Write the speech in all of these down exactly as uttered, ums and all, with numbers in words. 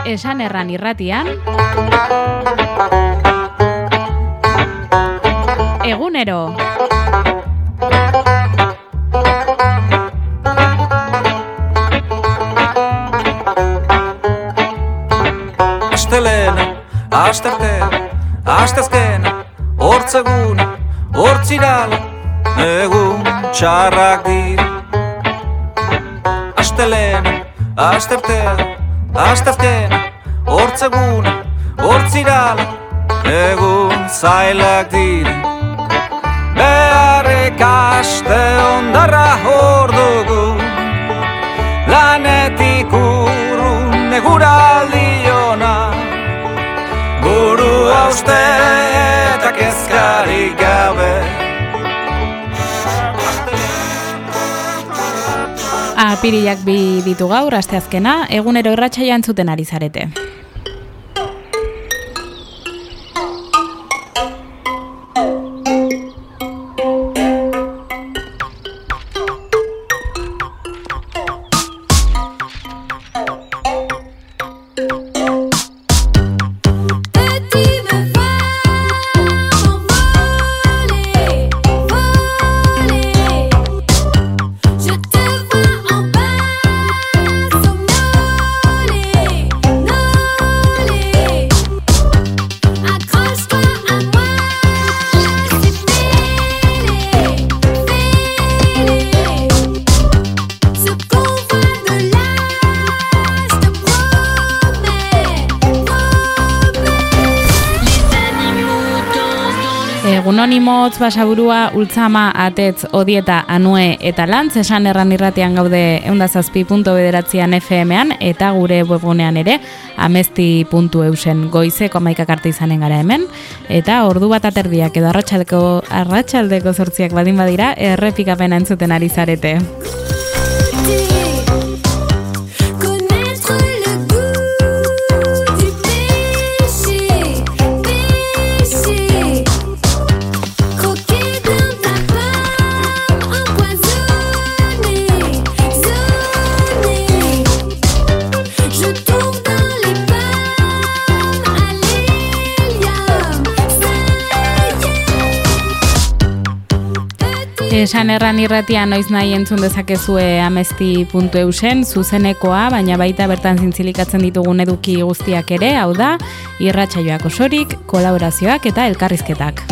Esan erran irratian Egunero Astelena, asteartea, asteazkena, hortzeguna, hortzirala, egun txarrak dira. Astelena, asteartea, asteazkena, hortzeguna, hortzirala, egun zailak dira. Beharrek aste ondarra hor dugu, lanetik urrun eguraldi ona. Buru hauste eta kezkarik gabe. Apirilak bi ditu gaur, asteazkena, egunero irratsaioa entzuten ari zarete. Egunonimotz, basaburua, ultzama, atetz, odieta, anue eta lantz, esan erran irratian gaude eundazazpi puntu bederatzian F M-an eta gure webgunean ere amezti puntu eusen goizeko amaikak arte izanen gara hemen, eta ordu bat aterdiak edo arratsaldeko arratsaldeko zortziak badin badira errepikapena entzuten ari zarete. Esan erran irratian noiz nahi entzun dezakezue amezti puntu eusen zuzenekoa, baina baita bertan zintzilikatzen ditugun eduki guztiak ere, hau da, irratsaioak osorik, kolaborazioak eta elkarrizketak.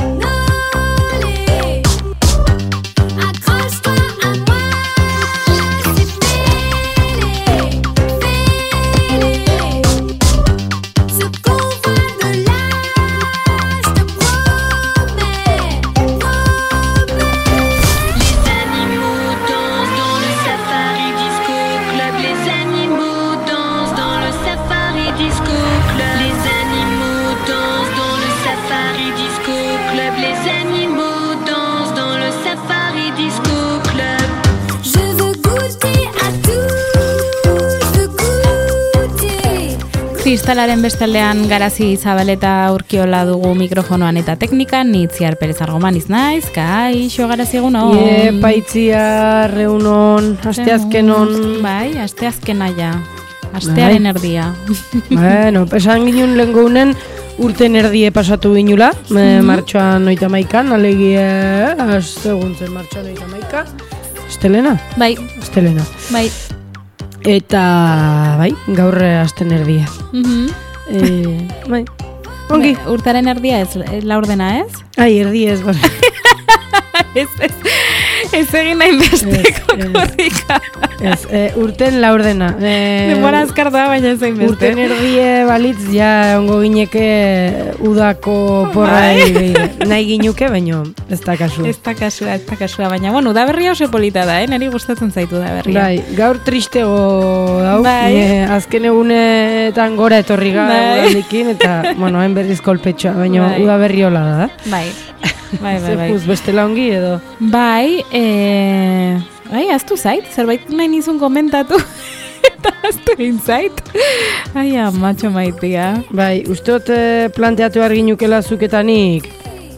Kristalaren bestaldean Garazi Zabaleta Urkiola dugu mikrofonoan eta teknikan, ni Itziar Perez Argoman iznaiz, kaixo Garazi egunon. Iepa Itziar, egunon, asteazkenon. Bai, asteazkena ja, astearen bai. Erdia. Bueno, esan ginen lehenko unen urten erdie pasatu ginula, mm-hmm. martxoan oita maikan, alegie, astegun zen martxoan oita maika. Estelena? Bai. Estelena. Bai. Eta, bai, gaur hasten erdia. Mm-hmm. e, bai, ongi. Ba, urtaren erdia ez, laurdena ez? Ai, erdia ez, bai. ez, ez, ez egin nahi besteko korrika. Ez, e, urten laurdena. E, Denbora azkar da, baina ez egin beste. Urten erdie balitz, ja ongo gineke udako porra egin. Nahi ginuke, baina ez da kasua. Ez da kasua, ez da kasua, baina bueno, udaberria oso polita da, eh? Neri gustatzen zaitu udaberria. Bai, gaur tristego dau, bai. e, azken egunetan gora etorri gara bai. Eta, bueno, hain berriz kolpetxoa, baina bai. Udaberri hola da. Bai, bai, bai. bai. Zepuz, bestela ongi edo? Bai, e... bai, aztu zait, zerbait nahi nizun komentatu. Eta aztu egin zait. Ai, amatxo maitia. Bai, usteot eh, planteatu arginukela zuketanik.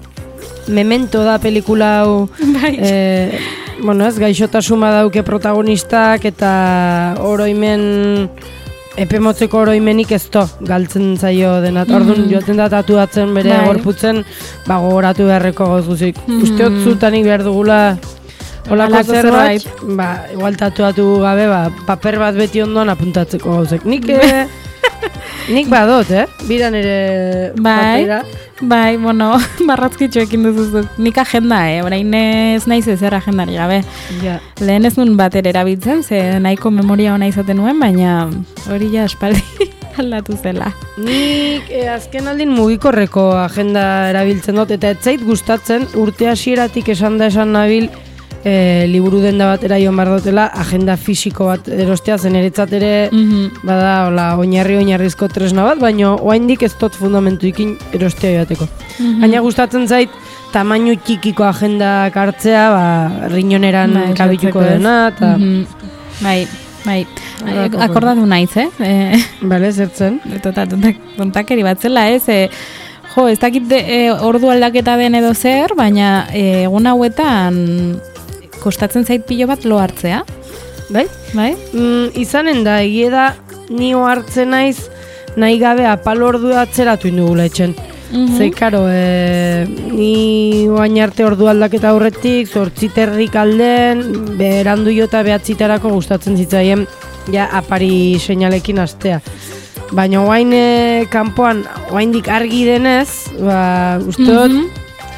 Memento da pelikula hau. Bai. Eh, bueno, ez, gaixotasuma dauke protagonistak eta oroimen epe motzeko oroimenik ez to, galtzen zaio denat. Mm. Orduan, joaten da tatuatzen bere Bai. gorputzen, ba, gogoratu beharreko gozuzik. Mm. Usteot zutanik behar dugula olako Halako zerbait, ba, igual tatuatu gabe, ba, paper bat beti ondoan apuntatzeko gauzek. Nik, eh, nik badot, eh? Bidan ere Bai, papera. bai, bueno, marrazkitxoekin duzuzuk. Nik agenda, eh? Orain ez naiz ezer agendari gabe. Ja. Lehen ez nuen bater erabiltzen, ze nahiko memoria ona izaten nuen, baina hori ja espaldi aldatu zela. Nik eh, azken aldin mugikorreko agenda erabiltzen dut, eta ez zait gustatzen urte hasieratik esan da esan nabil e, liburu denda batera joan behar dutela agenda fisiko bat erostea, zen eretzat ere Mhm. bada, hola, oinarri oinarrizko tresna bat, baina oraindik ez dut fundamentuikin erostea joateko. Mhm. Baina gustatzen zait tamainu txikiko agendak hartzea, ba, riñoneran Bai, kabituko sartzeko ez. dena, eta Mhm. Bai, bai. Horrelako Akordatu naiz, eh? eh bale, zertzen. Tota, tontak, tontakeri bat zela, ez? E, jo, ez dakit de, e, ordu aldaketa den edo zer, baina e, egun hauetan kostatzen zait pilo bat lo hartzea. Bai? Bai? Mm, izanen da, egie da, nio hartzen naiz, nahi gabe apal ordu atzeratu indugula etxen. Mhm. Ze, karo, e, ni oain arte ordu aldaketa aurretik, zortziterrik alden, berandu jota behatzitarako gustatzen zitzaien, ja, apari seinalekin astea. Baina oain e, kanpoan, oaindik argi denez, ba, uste dut, Mhm.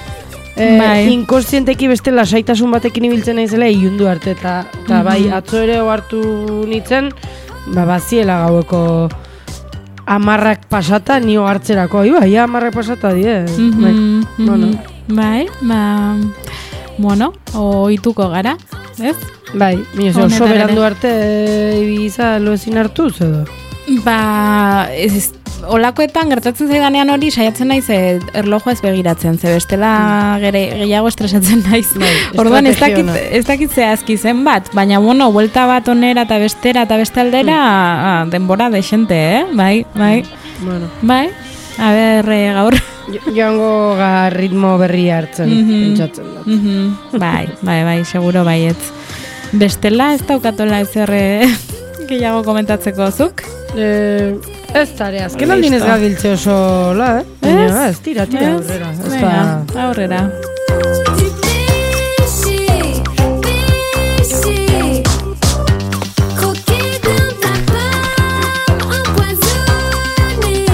E, Bai. inkonstienteki beste lasaitasun batekin ibiltzen naizela ilundu arte, eta Mhm. bai, atzo ere ohartu nintzen, ba, baziela gaueko amarrak pasata, nio hartzerako, iba, ia amarrak pasata die. Mhm, Bai, mhm. bueno, Bai, ba, bueno, ohituko gara, ez? bai, minus, oso Honetan ere. berandu arte e, ibiza lo ezin hartuz edo. Ba, ez, ez, olakoetan gertatzen zaidanean hori saiatzen naiz e, erlojoa ez begiratzen, ze bestela gere, gehiago estresatzen naiz. Bai, Orduan ez estrategia dakit, ona. ez dakit zehazki zen bat, baina bueno, buelta bat onera eta bestera eta beste aldera ah, denbora desente, eh? Bai, bai, Bueno, bai. A ber, eh, gaur. jo- joango ga ritmo berria hartzen, Mhm. pentsatzen dut. Mhm. Bai, bai, bai, seguro baietz. Bestela ez daukatola ezer eh, gehiago komentatzeko zuk? Eh, ez tare, azken aldin ez Listo. gabiltze oso la, eh? Ez? Baina, ez, tira, tira, Ez? aurrera. Ez da... Venga, aurrera. Du péché, péché, croquer dans ta pomme, empoisonné,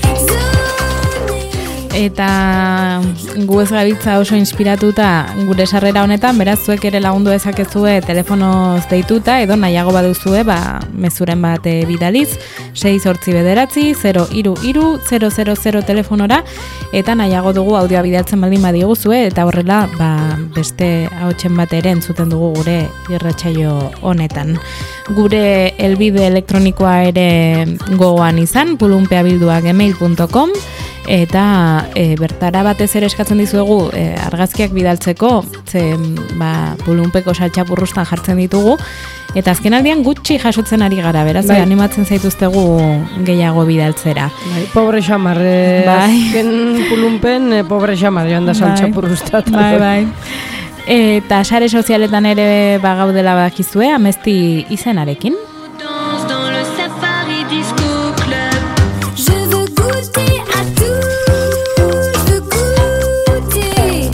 zoné. Eta gu ez gabiltza oso inspiratuta gure sarrera honetan, beraz zuek ere lagundu dezakezue telefonoz deituta, edo nahiago baduzue, ba, mezuren bat e, bidaliz, sei zortzi bederatzi, zero iru iru, zero zero zero telefonora, eta nahiago dugu audioa bidaltzen baldin badiguzue, eta horrela ba, beste ahotsen bat ere entzuten dugu gure irratsaio honetan. Gure helbide elektronikoa ere gogoan izan, pulunpeabildua gmail punto com, eta e, bertara batez ere eskatzen dizuegu e, argazkiak bidaltzeko, ze ba, pulunpeko saltxapurrustan jartzen ditugu, eta azken aldian gutxi jasotzen ari gara, beraz, Bai. animatzen zaituztegu gehiago bidaltzera. Bai, pobre xamar, eh, Bai. azken pulunpen, eh, pobre xamar, joan da Bai. saltxapurrustat. Bai, bai. Eta sare sozialetan ere bagaudela bakizue, amezti izenarekin. Danse dans le safari disco club. Je veux goûter à tout. Je veux goûter,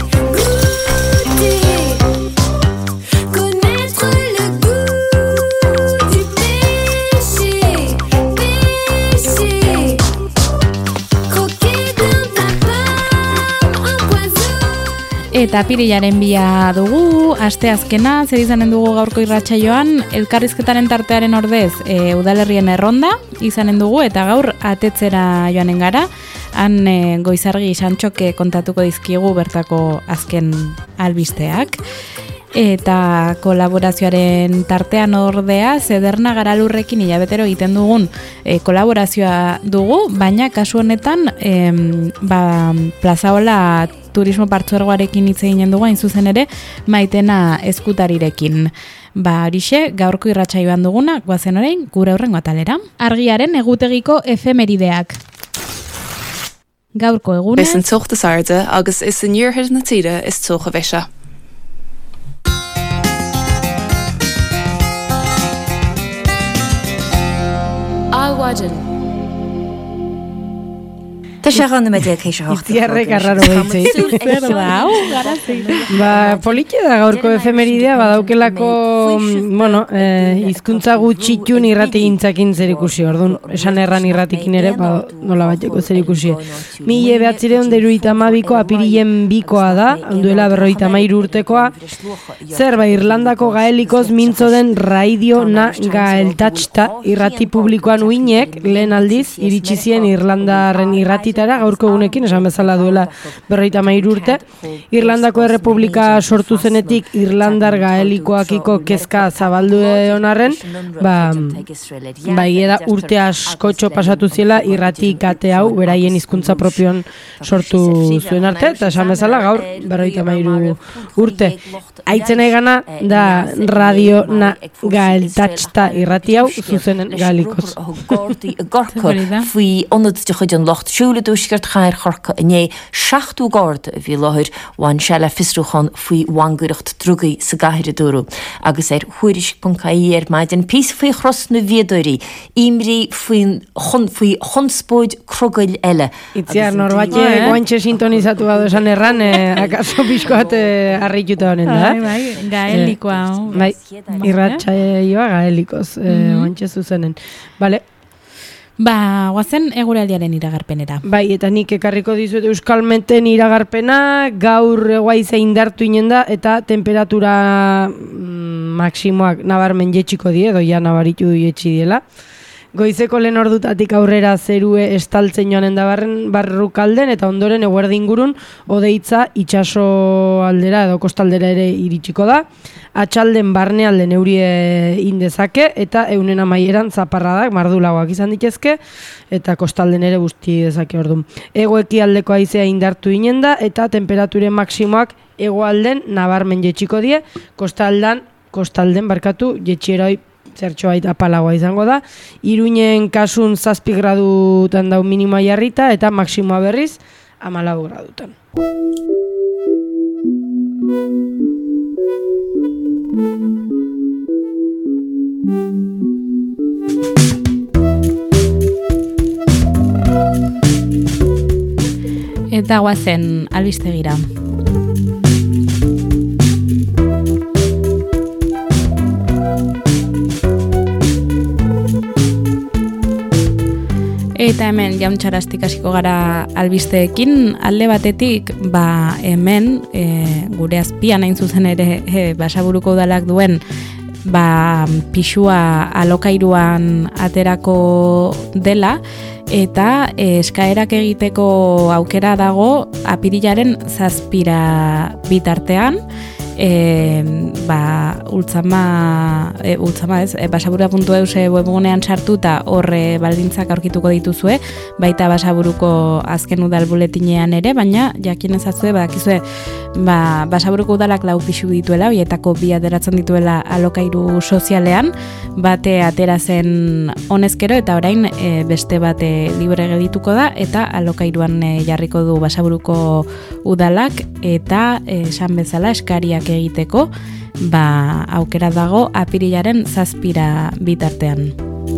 goûter, connaître le goût du péché, péché, croquer dans ta pomme, empoisonné. Eta apirilaren bia dugu, asteazkena, zer izanen dugu gaurko irratsaioan, elkarrizketaren tartearen ordez e, udalerrien erronda izanen dugu, eta gaur atetzera joanen gara, han e, Goizargi Santxoke kontatuko dizkigu bertako azken albisteak. Eta kolaborazioaren tartean ordea, Zederna Garalurrekin hilabetero egiten dugun e, kolaborazioa dugu, baina kasu honetan em, ba, Plazaola turismo partzuergoarekin hitz eginen dugu, hain zuzen ere, Maitena Eskutarirekin. Ba, horixe, gaurko irratsaioan duguna, goazen orain, gure horrengo atalera. Argiaren egutegiko efemerideak. Gaurko egunez... Is an tucht is aarde agus is an nuorthir na tíre is tucha bheise. I Squadron. Tá sé gan me dé chéise hocht. Itziarrek arraro behitzei. Zer da, hau, garazi. Ba, politia da gaurko efemeridea, badaukelako, bueno, eh, hizkuntza gutxitun irrati gintzakin zer ikusi, orduan, esan erran irratikin ere, ba, nola bateko zer ikusi. Mile behatzireun deruita amabiko apirilen bikoa da, onduela berroita mairu urtekoa, zer ba, Irlandako gaelikoz mintzo den radio na gaeltatxta irrati publikoan uinek, lehen aldiz, iritsi zien Irlandarren irrati gaurko egunekin, esan bezala duela berroita mairu urte. Irlandako Errepublika sortu zenetik Irlandar gaelikoakiko kezka zabaldu onarren, ba, ba da urte askotxo pasatu ziela irrati kate hau beraien hizkuntza propion sortu zuen arte, eta esan bezala gaur berroita mairu urte. Aitzen nahi gana da radio na gaeltatxta irrati hau zuzenen gaelikoz. Fui onadste chuid an locht siúle dúsgart chair chorca iné seachtú gord a bhí láthir bhain seile fisrúchan faoi bhaingúireacht drugaí sa gaiire dúrú. Agus ar chuiris puncaí ar maid an pís faoi chros na viadúirí, imrí faoi chunspóid crogail eile. Itziar, norbate guantxe sintonizatu badu esan erran, akaso pixkoat harrituta honen da. Bai, bai, gaelikoa. Bai, irratsaioa gaelikoz, guantxe zuzenen. Bale. Ba, guazen eguraldiaren iragarpenera. Bai, eta nik ekarriko dizuet euskalmenten iragarpena, gaur eguaiza indartu inen da, eta temperatura mm, maksimoak nabarmen jetxiko die, doia nabaritu jetxi diela. Goizeko lehen ordutatik aurrera zerue estaltzen joanen da barren barrukalden, eta ondoren eguerdi ingurun odeitza itxaso aldera edo kostaldera ere iritsiko da. Atxalden barnealden eurie indezake, eta eunen amaieran zaparradak mardulagoak izan ditezke, eta kostalden ere guzti dezake ordun. Egoeki aldeko haizea indartu inen da, eta temperaturen maksimoak egoalden nabarmen jetxiko die, kostaldan, kostalden barkatu jetxieroi zertxo baita apalagoa izango da. Iruinen kasun zazpi gradutan dau minimoa jarrita, eta maksimoa berriz hamalau gradutan. Eta guazen albistegira. Eta hemen jauntxarastik hasiko gara albisteekin, alde batetik, ba hemen e, gure azpian hain zuzen ere e, Basaburuko udalak duen ba pisua alokairuan aterako dela, eta e, eskaerak egiteko aukera dago apirilaren zazpira bitartean. E, ba, ultzama, e, ultzama ez, e, basabura puntu eus webgunean sartuta horre baldintzak aurkituko dituzue, baita Basaburuko azken udal buletinean ere, baina jakin ezazue, badakizue, ba, Basaburuko udalak lau pisu dituela, horietako bi ateratzen dituela alokairu sozialean, bate atera zen honezkero, eta orain e, beste bate libre gedituko da, eta alokairuan e, jarriko du Basaburuko udalak, eta e, esan bezala eskariak egiteko, ba, aukera dago apirilaren zazpira bitartean.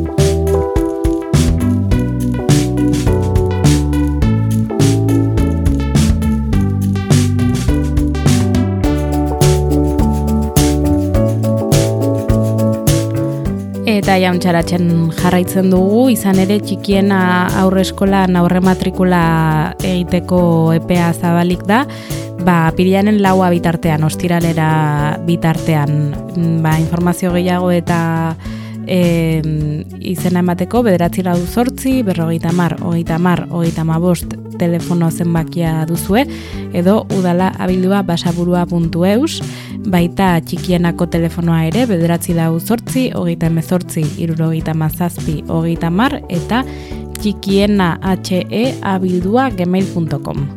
Eta jauntxaratzen jarraitzen dugu, izan ere txikiena aurre eskolan aurre matrikula egiteko epea zabalik da, ba, apirilaren laua bitartean, ostiralera bitartean, ba, informazio gehiago eta e, izena emateko, bederatzi lau zortzi, berrogeita mar, hogeita mar, hogeita mabost telefono zenbakia duzue, edo udala abildua basaburua puntu eus, baita txikienako telefonoa ere, bederatzi lau zortzi, hogeita emezortzi, irurogeita mazazpi, hogeita mar, eta txikiena he abildua gmail puntu com.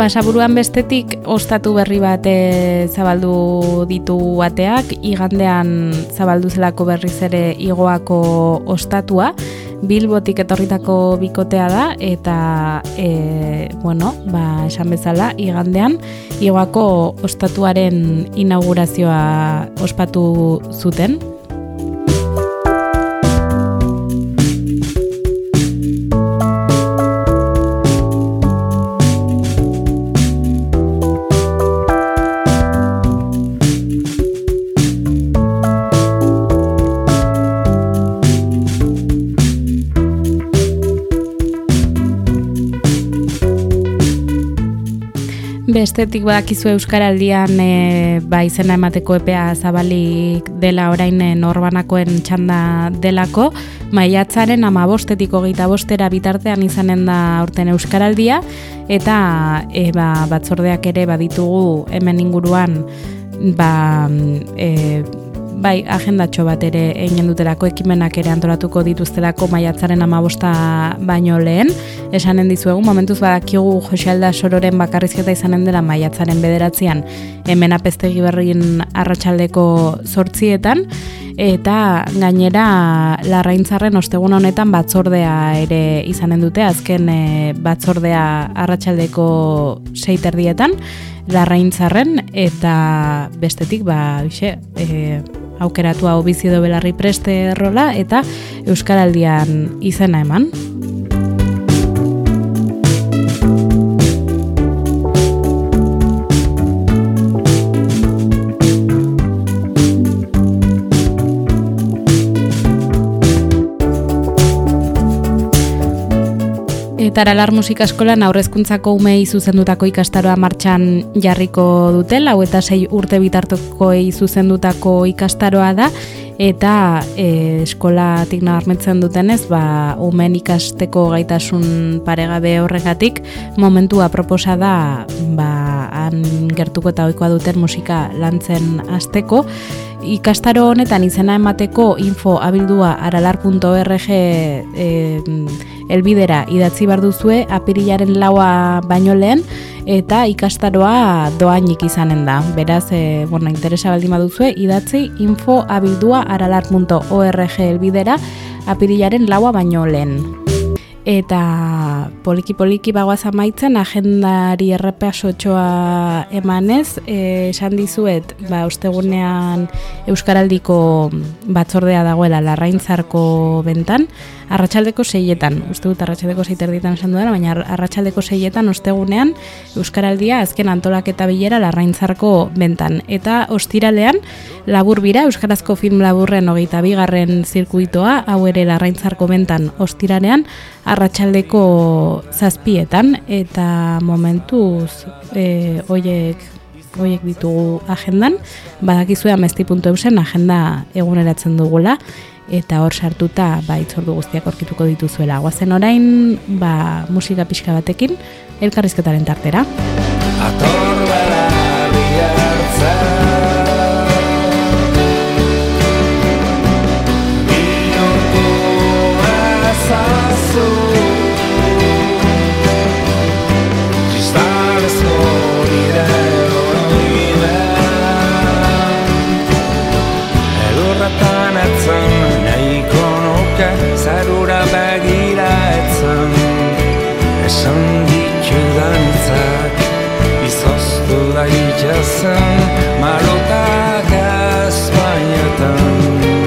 Basaburuan bestetik ostatu berri bat e, zabaldu ditu ateak, igandean zabaldu zelako berriz ere Igoako ostatua, Bilbotik etorritako bikotea da, eta e, bueno, ba, esan bezala, igandean Igoako ostatuaren inaugurazioa ospatu zuten. Bestetik badakizu Euskaraldian e, ba, izena emateko epea zabalik dela orain norbanakoen txanda delako, maiatzaren amabostetik hogeita bostera bitartean izanen da aurten Euskaraldia, eta e, ba, batzordeak ere baditugu hemen inguruan ba, e, bai, agendatxo bat ere egin dutelako, ekimenak ere antolatuko dituztelako maiatzaren amabosta baino lehen. Esanen dizuegu, momentuz badakigu Josealda Sororen bakarrizketa izanen dela maiatzaren bederatzean hemen Apeztegi Berrin arratsaldeko zortzietan, eta gainera Larraintzarren ostegun honetan batzordea ere izanen dute, azken e, batzordea arratsaldeko sei terdietan Larraintzarren, eta bestetik ba, bixe, e, aukeratu hau Bizi edo Belarri Preste rola eta Euskaraldian izena eman. Eta Aralar Musika Eskolan aurrezkuntzako umei zuzendutako ikastaroa martxan jarriko dute, lau eta sei urte bitartekoei zuzendutako ikastaroa da, eta e, eskolatik nabarmentzen dutenez, ba, umen ikasteko gaitasun paregabe horregatik, momentua proposa da, ba, han gertuko eta ohikoa duten musika lantzen hasteko. Ikastaro honetan izena emateko info abildua aralar puntu org e, elbidera idatzi bar duzue apirilaren laua baino lehen, eta ikastaroa doainik izanen da. Beraz, e, bueno, interesa baldin baduzue, idatzi info abildua aralar puntu org elbidera apirilaren laua baino lehen. Eta poliki-poliki bagoaz amaitzen, agendari errepasotxoa emanez, e, esan dizuet, ba, ostegunean Euskaraldiko batzordea dagoela Larraintzarko bentan, arratsaldeko seietan, uste dut arratsaldeko sei terdietan esan dudala, baina arratsaldeko seietan ostegunean Euskaraldia azken antolaketa bilera Larraintzarko bentan. Eta ostiralean labur bira, Euskarazko film laburren hogeita bigarren zirkuitoa, hau ere Larraintzarko bentan ostiralean, arratsaldeko zazpietan, eta momentuz e, oiek, oiek ditugu agendan, badakizue amesti puntu eusen agenda eguneratzen dugula, eta hor sartuta ba, itzordu guztiak aurkituko dituzuela. Guazen orain, ba, musika pixka batekin, elkarrizketaren tartera. Atorbara bihartza bihurtu ezazu kristalezko nire oroime elurretan etzen nahiko nuke zerura begira etzen esan ditudan hitzak izoztu daitezen marotak Espainetan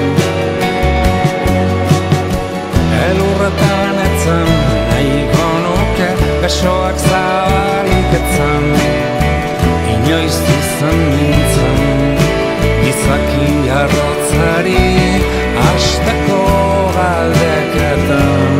elurretan etzen nahiko nuke besoak zabalik etzen inoiz izan nintzen izaki arrotzari hasteko galdeketan.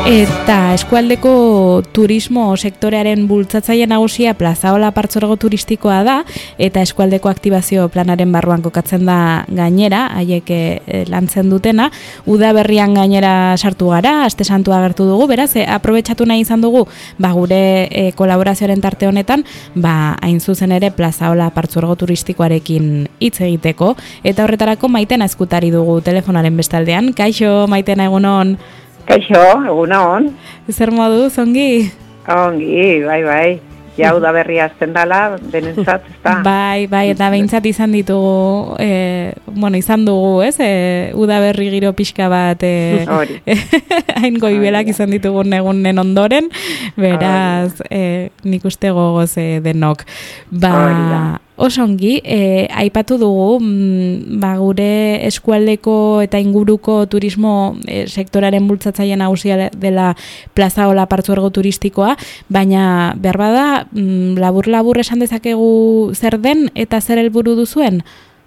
Eta eskualdeko turismo sektorearen bultzatzaile nagusia Plazaola Partzuergo turistikoa da, eta eskualdeko aktibazio planaren barruan kokatzen da gainera, haiek e, lantzen dutena, udaberrian gainera sartu gara, aste santua agertu dugu, beraz, e, aprobetxatu nahi izan dugu, ba, gure e, kolaborazioaren tarte honetan, ba, hain zuzen ere Plazaola Partzuergo turistikoarekin hitz egiteko, eta horretarako Maitena eskutari dugu telefonaren bestaldean. Kaixo, Maitena, egunon. Kaixo, egunon. Zer modu, zongi? Ongi, bai, bai. Ja, udaberria azten dala, denentzat, ez da. Bai, bai, eta behintzat izan ditugu, e, bueno, izan dugu, ez? E, udaberri giro pixka bat, e, hain goibelak izan ditugu negunen ondoren, beraz, e, nik uste gogoz e, denok. Ba, osongi, e, aipatu dugu, mm, ba, gure eskualdeko eta inguruko turismo e, sektoraren bultzatzaile nagusia dela Plazaola Partzuergo turistikoa, baina behar bada, mm, labur-labur esan dezakegu zer den eta zer helburu duzuen?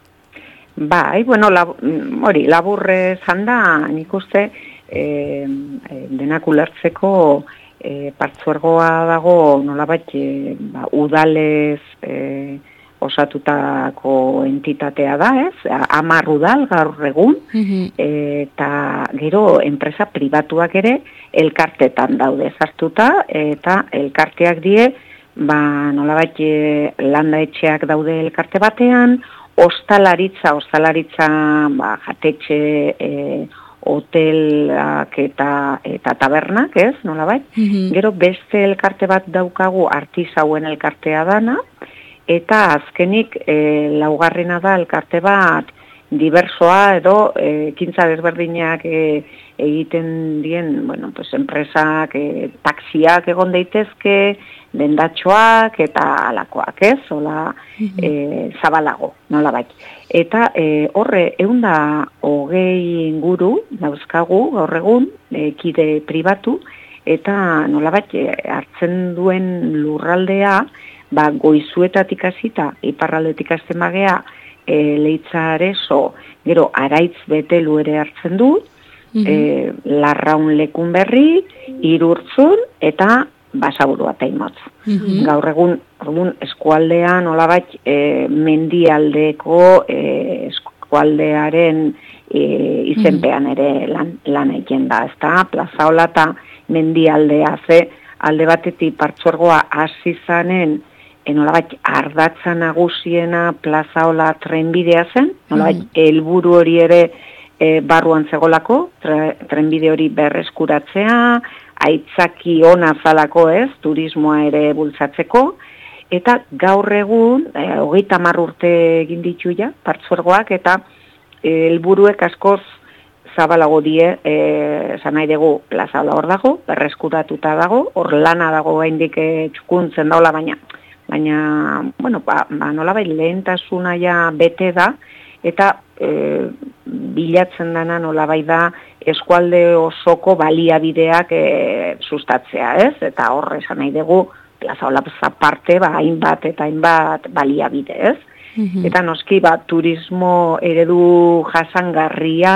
Bai, bueno, lab, hori, labur esan da, nik uste, e, e, denak ulertzeko e, Partzuergoa dago nolabait e, ba, udalez e, osatutako entitatea da, ez? Hamar udal gaur egun, mm-hmm. eta gero enpresa pribatuak ere elkartetan daude sartuta, eta elkarteak die, ba, nolabait landa etxeak daude elkarte batean, ostalaritza, ostalaritza, ba, jatetxe, e, hotelak eta, eta tabernak, ez? Nolabait? Mm-hmm. Gero beste elkarte bat daukagu artisauen elkartea dana, eta azkenik e, laugarrena da elkarte bat diversoa edo e, ekintza desberdinak e, egiten dien, bueno, pues enpresak, e, taxiak egon daitezke, dendatxoak eta alakoak, ez? Ola, e, zabalago, nolabait. Eta e, horre, eunda hogei inguru dauzkagu gaur egun, e, kide pribatu, eta nolabait hartzen duen lurraldea, ba, goizuetatik hasita, iparraldetik hasten bagea, e, Leitzareso, gero Araitz Betelu ere hartzen du, mm-hmm. e, Larraun Lekunberri, Irurtzun, eta Basaburua eta Imotz. Mm-hmm. Gaur egun, egun eskualdean, nolabait, e, mendialdeko e, eskualdearen e, izenpean ere lan, lan egin da, ezta? Plazaola eta mendialdea, ze alde batetik Partzuergoa hasi zanen, nolabait ardatza nagusiena Plazaola trenbidea zen, nolabait helburu hori ere e, barruan zegolako, tre, trenbide hori berreskuratzea, aitzaki ona zalako, ez, turismoa ere bultzatzeko, eta gaur egun, e, hogeita hamar urte egin ditu ja, Partzuergoak, eta helburuek askoz zabalago die, esan nahi dugu Plazaola hor dago, berreskuratuta dago, hor lana dago gaindik e, txukuntzen daula, baina baina, bueno, ba, ba nolabait lehentasuna ja bete da, eta e, bilatzen dana nolabait da eskualde osoko baliabideak e, sustatzea, ez? Eta hor esan nahi dugu, Plazaola parte, ba, hainbat eta hainbat baliabide, ez? Mm-hmm. Eta noski, ba, turismo eredu jasangarria,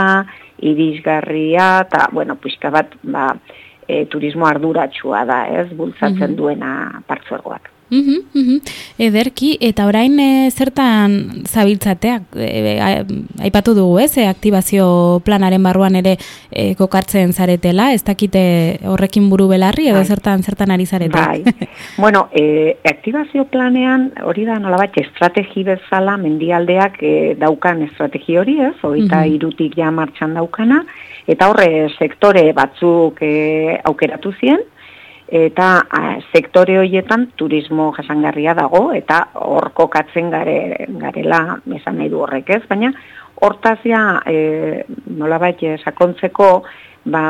irisgarria, eta, bueno, pixka bat, ba, e, turismo arduratsua da, ez? Bultzatzen mm-hmm. duena Partzuergoak. Uhum, uhum. Ederki, eta orain e, zertan zabiltzateak, e, aipatu dugu, ez, e, aktibazio planaren barruan ere e, kokartzen zaretela, ez dakite horrekin buru belarri, edo bai. zertan zertan ari zarete? Bai, bueno, e, aktibazio planean hori da nolabait estrategi bezala mendialdeak e, daukan estrategi hori, ez, hogeita uhum. irutik ja martxan daukana, eta horre sektore batzuk e, aukeratu zien, eta a, sektore horietan turismo jasangarria dago, eta hor kokatzen gare, garela esan nahi du horrek, ez? Baina hortaz ja e, nolabait sakontzeko ba,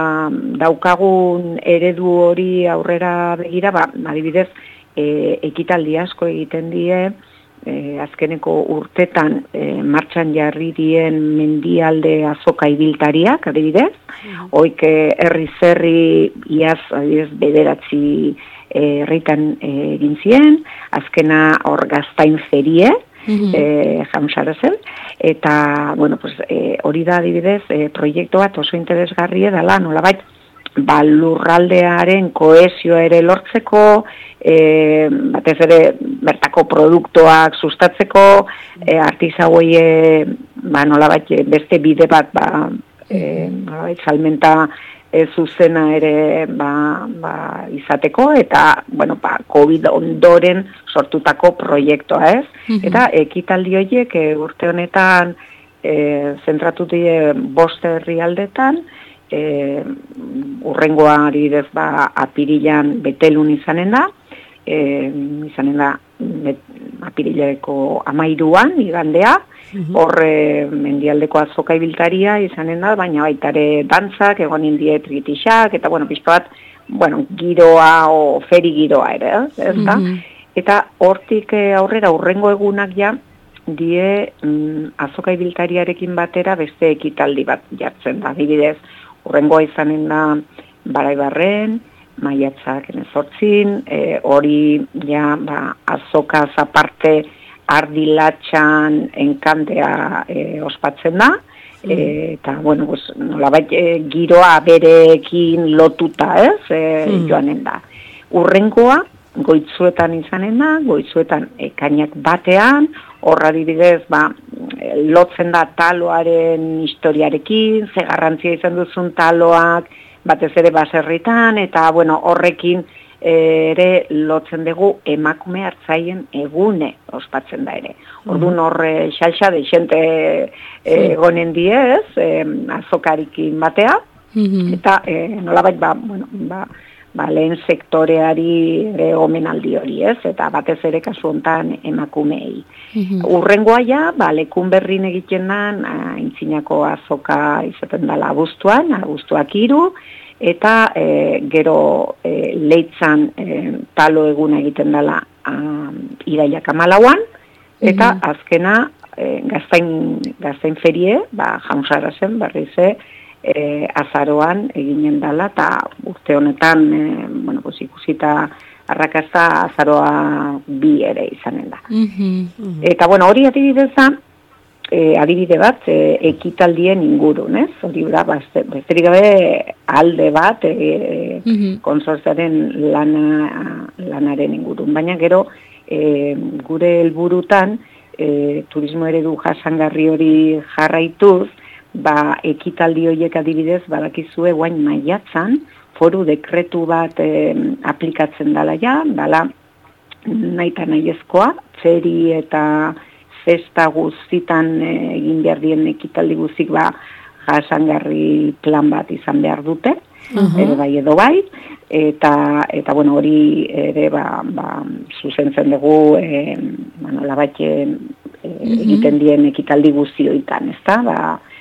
daukagun eredu hori aurrera begira, ba, adibidez, e, ekitaldi asko egiten die, e, azkeneko urtetan e, martxan jarri dien mendialde azoka ibiltariak, adibidez, mm. oik herri zerri iaz, adibidez, bederatzi herritan e, egin zien, azkena hor Gaztain ferie, mm-hmm. e, jaunzarazen, eta, bueno, pues, e, hori da adibidez, e, proiektu bat oso interesgarri edala, nolabait, ba, lurraldearen kohesioa ere lortzeko, e, batez ere bertako produktuak sustatzeko, e, artisauei e, ba, nolabait beste bide bat ba, e, nolabait salmenta e, zuzena ere ba, ba, izateko, eta bueno, ba, COVID ondoren sortutako proiektua, ez? Mm-hmm. Eta ekitaldi horiek e, urte honetan e, zentratu die bost herrialdetan, E, urrengoa adibidez ba, apirilan Betelun izanen da, e, izanen da bet, apirileko amairuan igandea, mm-hmm. hor e, mendialdeko azoka ibiltaria izanen da, baina baita ere dantzak, egon indie tritixak, eta bueno, pixka bat, bueno, giroa o feri giroa ere, ez da? Mm-hmm. Eta hortik aurrera urrengo egunak ja, die mm, azoka ibiltariarekin batera beste ekitaldi bat jartzen da, adibidez, urrengoa izanen da Baraibarren, maiatzak hemezortzin, e, hori ja ba, azokaz aparte ardilatxan enkantea e, ospatzen da, mm. e, eta bueno, pues, nolabait e, giroa bereekin lotuta, ez, e, mm. joanen da. Urrengoa goitzuetan izanen da, goitzuetan ekainak batean, horra adibidez, ba, lotzen da taloaren historiarekin, ze garrantzia izan duzun taloak, batez ere baserritan, eta bueno, horrekin ere lotzen dugu emakume hartzaien egune ospatzen da ere. Orduan horre xalxa de xente egonen diez, eh, azokarikin batea, mm-hmm. eta eh, nolabait ba, bueno, ba, ba, lehen sektoreari ere omenaldi hori, ez? Eta batez ere kasu hontan emakumeei. Mm-hmm. Urrengoa ja, ba, lekun berrin egiten da, aintzinako azoka izaten dela abuztuan, abuztuak hiru, eta e, gero e, leitzan e, talo eguna egiten dela irailak hamalauan, eta mm-hmm. azkena e, gaztain, gaztain ferie, ba, jaunsara zen, berriz ze, E, azaroan eginen dela, eta urte honetan e, bueno, pues, ikusita arrakasta azaroa bi ere izanen da. Mm-hmm. Eta bueno, hori adibidez da, e, adibide bat e, ekitaldien ingurun, ez? Hori da, besterik gabe alde bat e, mm-hmm. konsortziaren lana, lanaren ingurun. Baina gero e, gure helburutan e, turismo eredu jasangarri hori jarraituz, ba, ekitaldi horiek adibidez, badakizue guain maiatzan, foru dekretu bat e, aplikatzen dala ja, dala naita nahiezkoa, txeri eta festa guztitan e, egin behar dien ekitaldi guztik ba, jasangarri plan bat izan behar dute, uh-huh. ere bai edo bai, eta, eta bueno, hori ere ba, ba, zuzentzen dugu, e, bueno, labat e, uh-huh. egiten dien ekitaldi guztioitan, ez da, ba,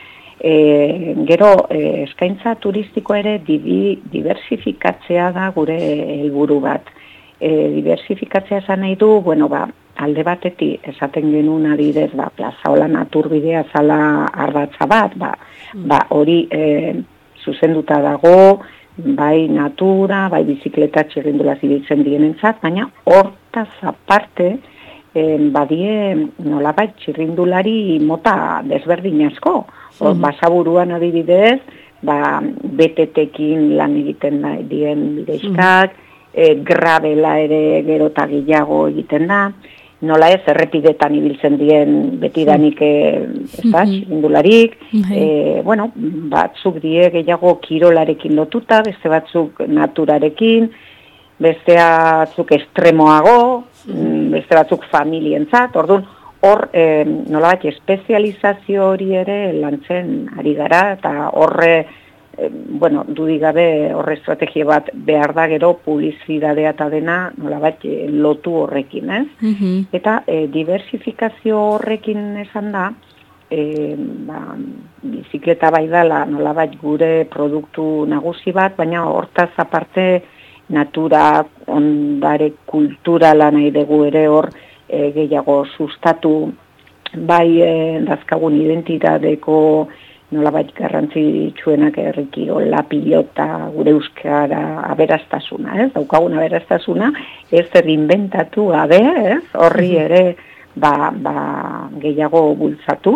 E, gero e, eskaintza turistiko ere dibi, diversifikatzea da gure helburu bat. E, diversifikatzea esan nahi du, bueno, ba, alde batetik esaten genuen adibidez, ba, Plaza Hola Naturbidea zala ardatza bat, ba, mm. ba, hori e, zuzenduta dago, bai natura, bai bizikleta txirrindula zibiltzen dienentzat, baina hortaz aparte, e, badie nolabait txirrindulari mota desberdin asko. Or, basaburuan adibidez, ba, betetekin lan egiten da, dien bideixkak, mm. e, grabela ere gero eta gehiago egiten da, nola ez, errepidetan ibiltzen dien betidanik mm. indularik, mm-hmm. e, bueno, batzuk die gehiago kirolarekin lotuta, beste batzuk naturarekin, beste batzuk estremoago, mm. beste batzuk familientzat, orduan, hor, eh, nolabait, espezializazio hori ere lantzen ari gara, eta horre, eh, bueno, dudigabe horre estrategia bat behar da gero publizidadea eta dena nolabait lotu horrekin, ez? Mm-hmm. Eta eh, diversifikazio horrekin esan da, eh, ba, bizikleta bai dela nolabait gure produktu nagusi bat, baina hortaz aparte natura, ondare kulturala nahi dugu ere hor, E, gehiago sustatu bai e, dazkagun identitateko nolabait garrantzitsuenak herrikiro, la pilota, gure euskara aberastasuna, ez? Daukagun aberastasuna, ez zer inventatu gabe, ez? Horri ere ba, ba, gehiago bultzatu,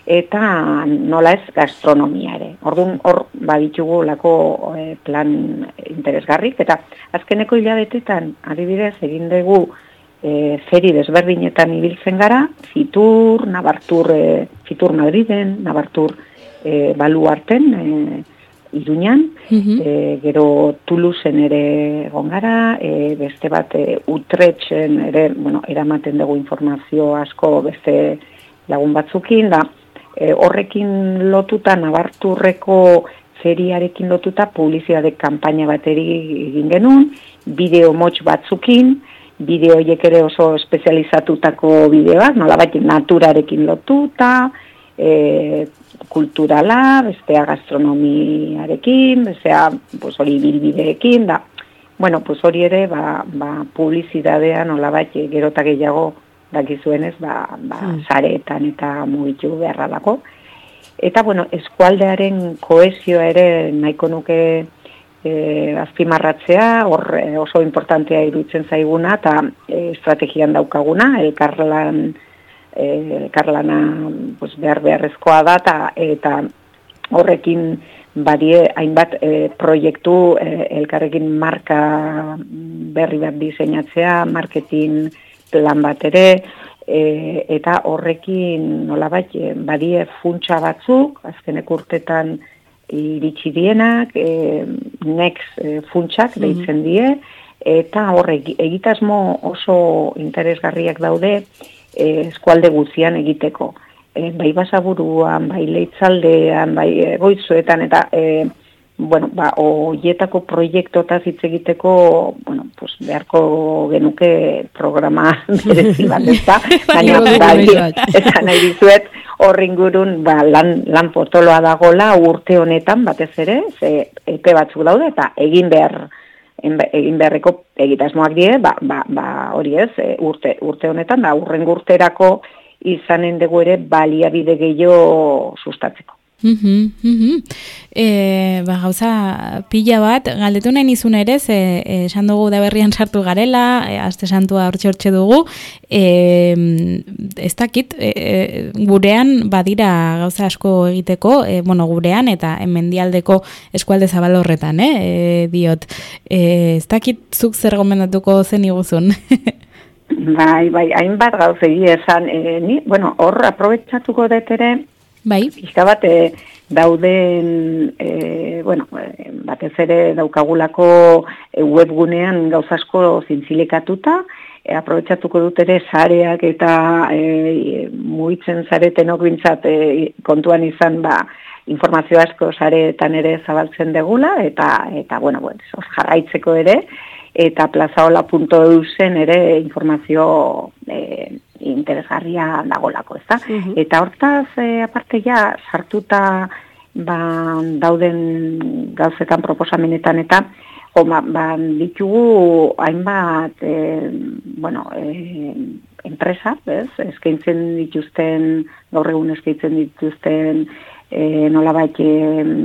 eta nola ez gastronomia ere. Orduan hor baditugu lako e, plan interesgarrik, eta azkeneko hilabetetan adibidez egin dugu e, feri desberdinetan ibiltzen gara, Fitur, Nabartur, e, Fitur Madriden, Nabartur e, Baluarten, e, Iruñan, mm-hmm. e, gero Toulouseen ere egon gara, e, beste bat e, Utrechten ere, bueno, eramaten dugu informazio asko beste lagun batzukin, da e, horrekin lotuta, Nabarturreko feriarekin lotuta, publizitate kanpaina bateri egin genuen, bideo motx batzukin, bideo horiek ere oso espezializatutako bideoak, nolabait naturarekin lotuta, e, kulturala, bestea gastronomiarekin, bestea pues, hori bilbideekin, da, bueno, pues hori ere, ba, ba, publizitatean nolabait gerota gehiago dakizuenez, ba, ba, hmm. sareetan eta mugitu beharra dago. Eta, bueno, eskualdearen kohesioa ere nahiko nuke e, azpimarratzea, hor oso importantea iruditzen zaiguna, eta e, estrategian daukaguna, elkarlan, e, elkarlana pues, behar beharrezkoa da, eta, eta horrekin badie hainbat e, proiektu e, elkarrekin marka berri bat diseinatzea, marketing plan bat ere, E, eta horrekin nolabait badie funtsa batzuk, azkeneko urtetan iritsi dienak, e, next e, funtsak deitzen die, eta horrek egitasmo oso interesgarriak daude e, eskualde guztian egiteko. E, bai Basaburuan, bai Leitzaldean, bai Goizuetan, eta e, bueno, ba, oietako proiektotaz hitz egiteko, bueno, pues beharko genuke programa berezi bat, ezta? Baina, eta nahi dizuet, horringurun, ba, lan, lan potoloa dagola urte honetan, batez ere, ze epe batzuk daude, eta egin behar, egin beharreko egitasmoak die, ba, ba, ba hori ez, urte, urte honetan, da, urrengo urterako izanen dugu ere baliabide gehiago sustatzeko. Mm-hmm, mm-hmm. E, ba, gauza pila bat, galdetu nahi nizun ere, ze, esan dugu da berrian sartu garela, e, aste santua hortxe hortxe dugu, e, ez dakit, e, gurean badira gauza asko egiteko, e, bueno, gurean eta mendialdeko eskualde zabal horretan, eh, e, diot. E, ez dakit zuk zer gomendatuko zen iguzun. Bai, bai, hainbat gauza egia esan, e, ni, bueno, hor aprobetxatuko dut ere, bai. Pixka bat, e, dauden, e, bueno, e, batez ere daukagulako e, webgunean gauzasko zintzilikatuta, e, aprobetxatuko dut ere sareak eta e, mugitzen zaretenok bintzat e, kontuan izan, ba, informazio asko sareetan ere zabaltzen degula, eta, eta bueno, bueno, jarraitzeko ere, eta plazaola puntu e u zen ere informazio e, interesgarria dagolako, ezta? Uh-huh. Eta hortaz, e, aparte ja, sartuta ba, dauden gauzetan proposamenetan eta o, ba, ba, ditugu hainbat e, bueno, e, enpresa, ez? Eskaintzen dituzten, gaur egun eskaintzen dituzten e, nolabait e,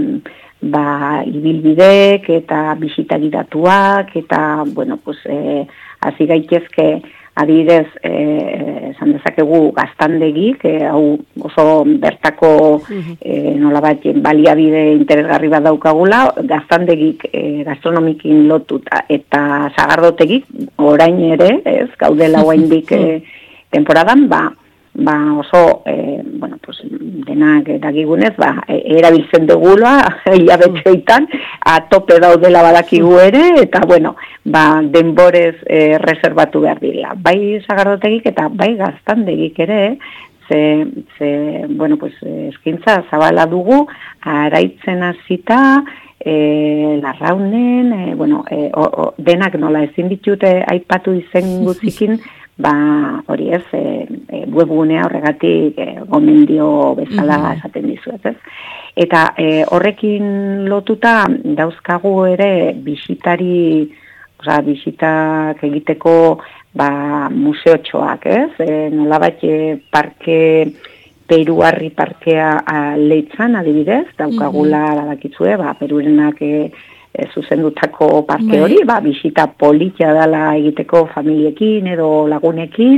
ba, ibilbidek eta bisitagidatuak eta, bueno, pues, e, hasi gaitezke adibidez, eh, esan dezakegu gaztandegik, eh, hau oso bertako eh, nolabait baliabide interesgarri bat daukagula, gaztandegik eh, gastronomikin lotuta eta sagardotegik orain ere, ez, gaudela oraindik eh, temporadan, ba, ba oso, eh, bueno, pues, denak dakigunez, ba, erabiltzen dugula, hilabetxoitan, a tope daudela badakigu ere, eta, bueno, ba, denborez eh, reservatu behar dira. Bai sagardotegik eta bai gaztandegik ere, ze, ze bueno, pues, eskintza zabala dugu, araitzen hasita, e, larraunen, e, bueno, e, o, o, denak nola ezin ditute aipatu izen gutzikin, ba, hori ez, e, e, webgunea horregatik e, gomendio bezala esaten dizuet, ez? Eta e, horrekin lotuta dauzkagu ere bisitari, oza, bisitak egiteko ba, museotxoak, ez? E, nolabait parke, Peruarri parkea a, Leitzan adibidez, daukagula mm-hmm. badakitzue, ba, Perurenak e, E, zuzendutako parke hori, ba, bisita politia dela egiteko familiekin edo lagunekin,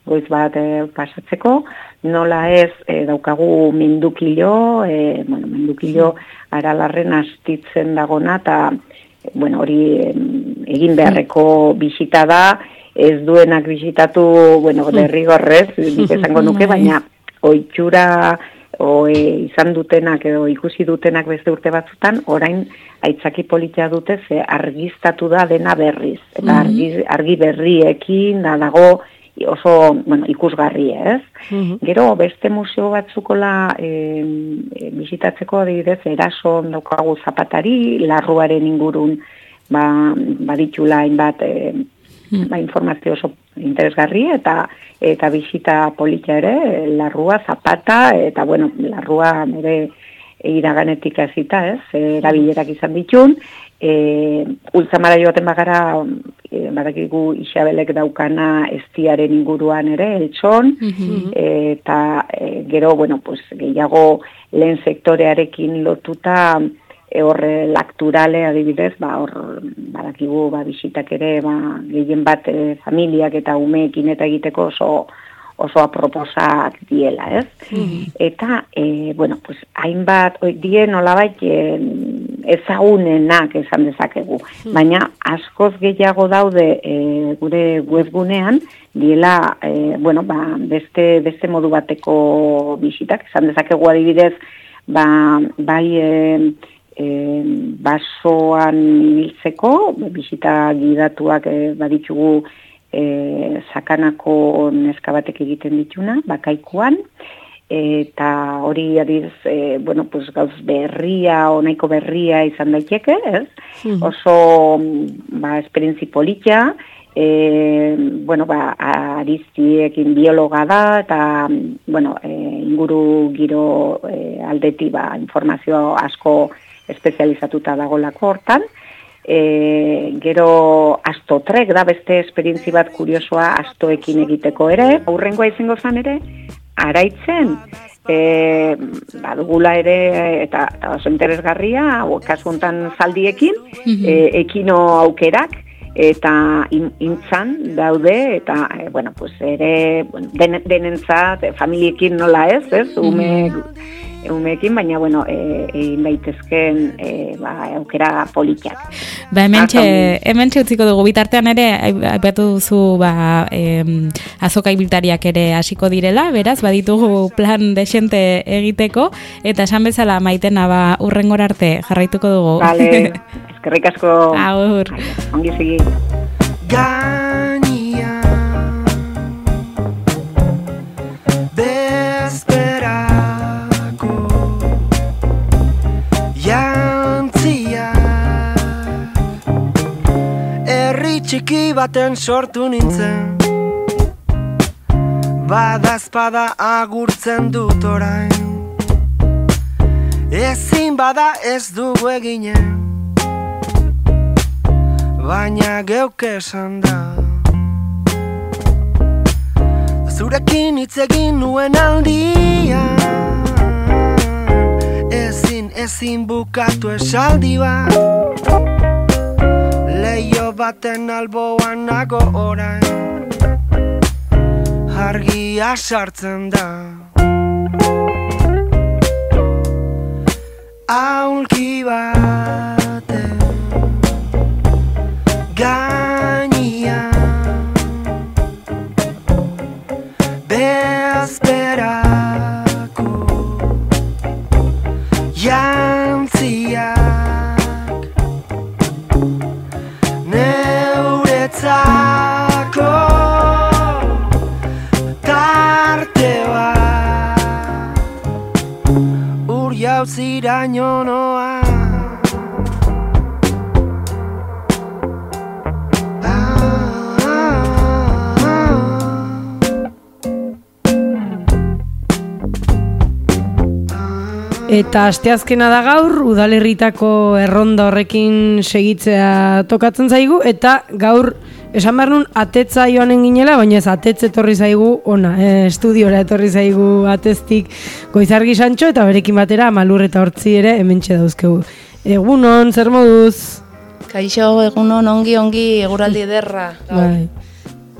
goiz bat e, pasatzeko, nola ez e, daukagu mendukilo, e, bueno, mendukilo Aralarren astitzen dagona, eta bueno, hori egin beharreko bisita da, ez duenak bisitatu, bueno, derrigorrez, nik esango nuke, baina ohitura o, e, izan dutenak edo ikusi dutenak beste urte batzutan, orain aitzaki politia dute, ze argiztatu da dena berriz, eta argi, argi berriekin da dago oso, bueno, ikusgarri, ez? Mm-hmm. Gero, beste museo batzukola e, e, bisitatzeko adibidez, Erason daukagu zapatari, larruaren ingurun ba, baditula hainbat e, mm. ba, informazio oso interesgarri, eta eta bisita politia ere, larrua, zapata, eta bueno, larrua ere iraganetik hasita, ez? Erabilerak izan ditun, e, ultzamara joaten bagara, e, badakigu Isabelek daukana estiaren inguruan ere, Eltson, mm-hmm. eta e, gero, bueno, pues, gehiago lehen sektorearekin lotuta, e, horre lakturale adibidez, ba, hor, badakigu, ba, bisitak ere, ba, gehien bat e, familiak eta umeekin eta egiteko oso, oso aproposak diela, ez? Mm-hmm. Eta, e, bueno, pues, hainbat, oi, die nolabait, e, ezagunenak esan dezakegu. Mm. Baina askoz gehiago daude e, gure webgunean, diela, e, bueno, ba, beste, beste modu bateko bisitak, esan dezakegu adibidez, ba, bai e, e, basoan ibiltzeko, bisita gidatuak e, baditugu e, sakanako neska batek egiten dituna, bakaikuan, eta hori adibidez, e, bueno, pues gauz berria, onaiko berria izan daiteke, ez? Mm-hmm. Oso, ba, esperientzi politia, e, bueno, ba, Aristiekin biologa da, eta, bueno, e, inguru giro e, aldeti, ba, informazio asko espezializatuta dagolako hortan. E, gero astotrek da beste esperientzi bat kuriosoa astoekin egiteko ere, aurrengoa izango zan ere, araitzen, e, badugula ere, eta, eta oso interesgarria, kasu hontan zaldiekin, mm-hmm. e, ekino aukerak, eta in, intzan daude, eta, e, bueno, pues ere, bueno, den, denentzat, familiekin nola ez, ez, ume, mm-hmm. umeekin, baina, bueno, egin daitezken e, ba, aukera politiak. Ba, hementxe, hementxe utziko dugu, bitartean ere, aipatu duzu, ba, e, azoka ibiltariak ere hasiko direla, beraz, baditugu plan desente egiteko, eta esan bezala Maitena, ba, urrengor arte jarraituko dugu. Vale, eskerrik asko. Agur. Ongi segi. Gainia Bezpera txiki baten sortu nintzen, badazpada agurtzen dut orain, ezin bada ez dugu eginen, baina geuk esan da. Zurekin hitz egin nuen aldian, ezin ezin bukatu esaldi bat, leio baten alboan nago orain, argia sartzen da. Aulki baten gainean, bezperako jantziak neuretzako tarte bat ur jauziraino noa. Eta asteazkena da gaur, udalerritako erronda horrekin segitzea tokatzen zaigu, eta gaur esan behar nun atetza joanen ginela, baina ez atetze etorri zaigu ona, e, estudiora etorri zaigu ateztik Goizargi Santxo, eta berekin batera Malur eta Hortzi ere hementxe dauzkegu. Egunon, zer moduz? Kaixo, egunon, ongi, ongi, eguraldi ederra. Bai.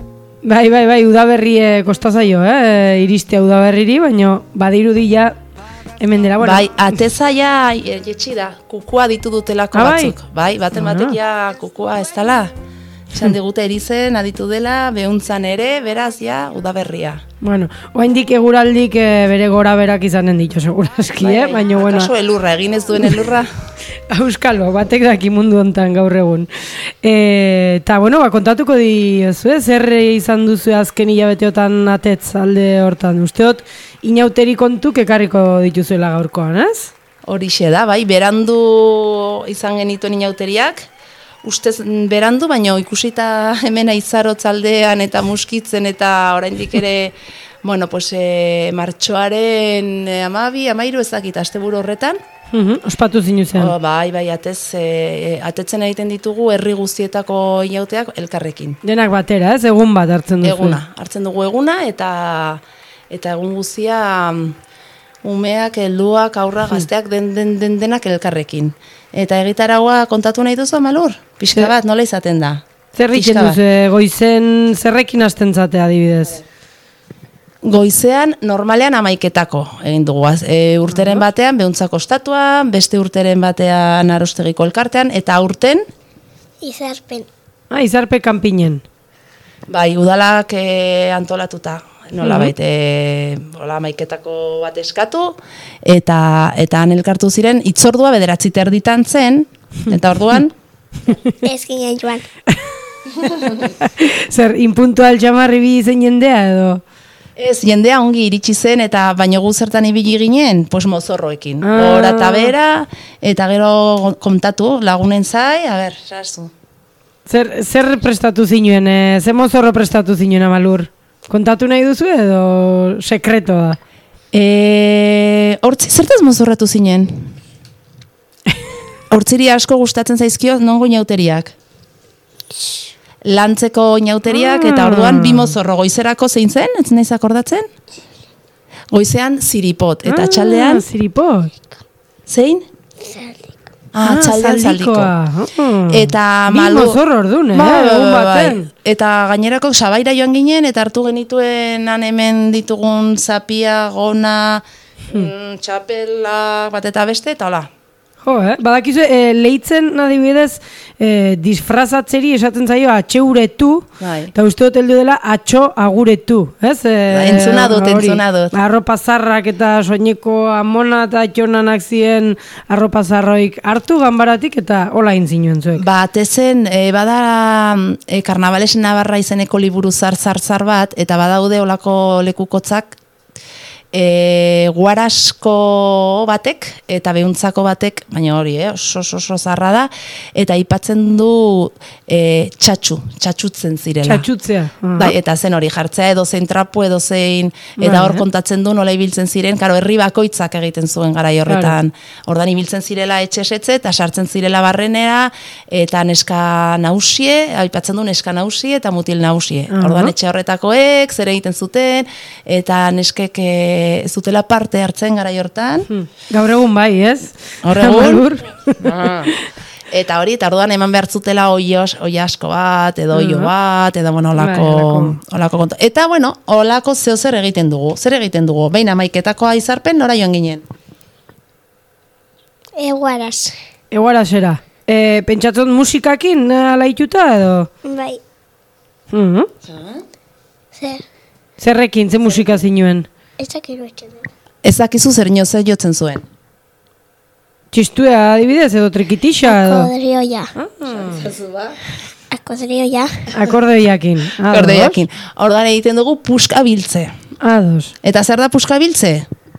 Bai, bai, bai, udaberri eh, kostazaio, eh? Iristea udaberriri, baina badirudi ja hemen dela, bueno. Bai, atezaia jetxi da, kukua ditu dutelako ah, batzuk. Bai, baten batek ja kukua ez dela. Esan digute erizen aditu dela, behuntzan ere, beraz ja, udaberria. Bueno, oaindik eguraldik e, bere gora berak izanen ditu, seguraski, bai, eh? Bai, baina, bueno. Akaso elurra, egin ez duen elurra? Euskalo, batek daki mundu hontan gaur egun. Eta, bueno, ba, kontatuko diozu, zer izan duzu azken hilabeteotan atetz alde hortan. Usteot, inauteri kontuk ekarriko dituzuela gaurkoan, ez? Horixe da, bai, berandu izan genituen inauteriak, ustez berandu, baina ikusita hemen aizarotz aldean eta muskitzen eta oraindik ere, bueno, pues, e, martxoaren e, amabi, amairu ezakit, asteburu horretan. Uhum, ospatu zinu zen. O, bai, bai, atez, e, atetzen egiten ditugu herri guztietako inauteak elkarrekin. Denak batera, ez? Egun bat hartzen duzu. Eguna, hartzen dugu eguna eta eta egun guztia umeak, helduak, aurra, gazteak den, den, den denak elkarrekin. Eta egitaragoa kontatu nahi duzu, Malur? Pixka bat, nola izaten da? Zer egiten duzu, goizen zerrekin hasten zate adibidez? Goizean, normalean amaiketako egin dugu. E, urteren batean, behuntzako ostatuan, beste urteren batean arostegiko elkartean, eta aurten? Izarpen. Ah, izarpe kanpinen. Bai, udalak e, antolatuta. Nola bait, e, amaiketako bat eskatu, eta eta han elkartu ziren, itzordua bederatzi terditan zen, eta orduan? Ez ginen joan. Zer, inpuntual jamarri bi zen jendea edo? Ez, jendea ongi iritsi zen, eta baino gu zertan ibili ginen, pues mozorroekin. Ah. Hora eta bera, eta gero kontatu, lagunen zai, a ber, sarzu. Zer, zer prestatu zinuen, e, ze mozorro prestatu zinuen, Amalur? Kontatu nahi duzu edo sekreto da? E, hortzi, zertaz mozorratu zinen? Hortziri asko gustatzen zaizkio nongo inauteriak? Lantzeko inauteriak, ah. Eta orduan bi mozorro goizerako zein zen, ez naiz akordatzen? Goizean ziripot, eta ah, txaldean? Ziripot. Zein? Zaldik. Ah, txaldean zaldiko. Oh. Eta malu... Bi mozorro ordun, eh? Ba, egun ba, baten. Eta gainerako sabaira joan ginen, eta hartu genituen han hemen ditugun zapia, gona, hmm. txapela, bat eta beste, eta hola. Jo, eh? Badakizu, e, lehitzen adibidez, e, disfrazatzeri esaten zaio atxeuretu, bai. Eta uste dut heldu dela atxo aguretu, ez? E, ba, entzuna dut, hori, entzuna dut. Arropa zarrak eta soineko amona eta atxonanak ziren arropa zarroik hartu ganbaratik eta hola intzinuen zuek. Ba, tezen, e, bada e, Karnabales Navarra izeneko liburu zar-zar-zar bat, eta badaude olako lekukotzak, E, guarasko batek eta behuntzako batek, baina hori, eh, oso oso zarra da, eta aipatzen du e, txatxu, txatxutzen zirela. Txatxutzea. Uh-huh. Bai, eta zen hori jartzea edo zein trapu edo zein, eta hor kontatzen du nola ibiltzen ziren, karo, herri bakoitzak egiten zuen garai horretan. Ordan ibiltzen zirela etxe-etxe eta sartzen zirela barrenera, eta neska nausie, aipatzen du neska nausie eta mutil nausie. Uh-huh. Ordan etxe horretakoek zer egiten zuten, eta neskek ez zutela parte hartzen garai hortan. Hmm. Gaur egun bai, ez? Gaur egun. Ah. Eta hori, eta orduan eman behar zutela oi asko bat, edo oio uh-huh. bat, edo bueno, olako, bai, olako konto. Eta bueno, olako zeo zer egiten dugu. Zer egiten dugu? Behin amaiketako aizarpen, nora joan ginen? Eguaraz. Eguarazera. E, pentsatzen musikakin alaituta edo? Bai. Uh-huh. Zer? Zerrekin, ze musika zinuen? Ezakiru etxen dut. Ezakizu zer inoze jotzen zuen. Txistua adibidez edo trikitixa edo? Akodrioia. Ah. Akodrioia. Akordeoiakin. Akordeoiakin. Ordan egiten dugu puska biltze. Ados. Eta zer da puska biltze?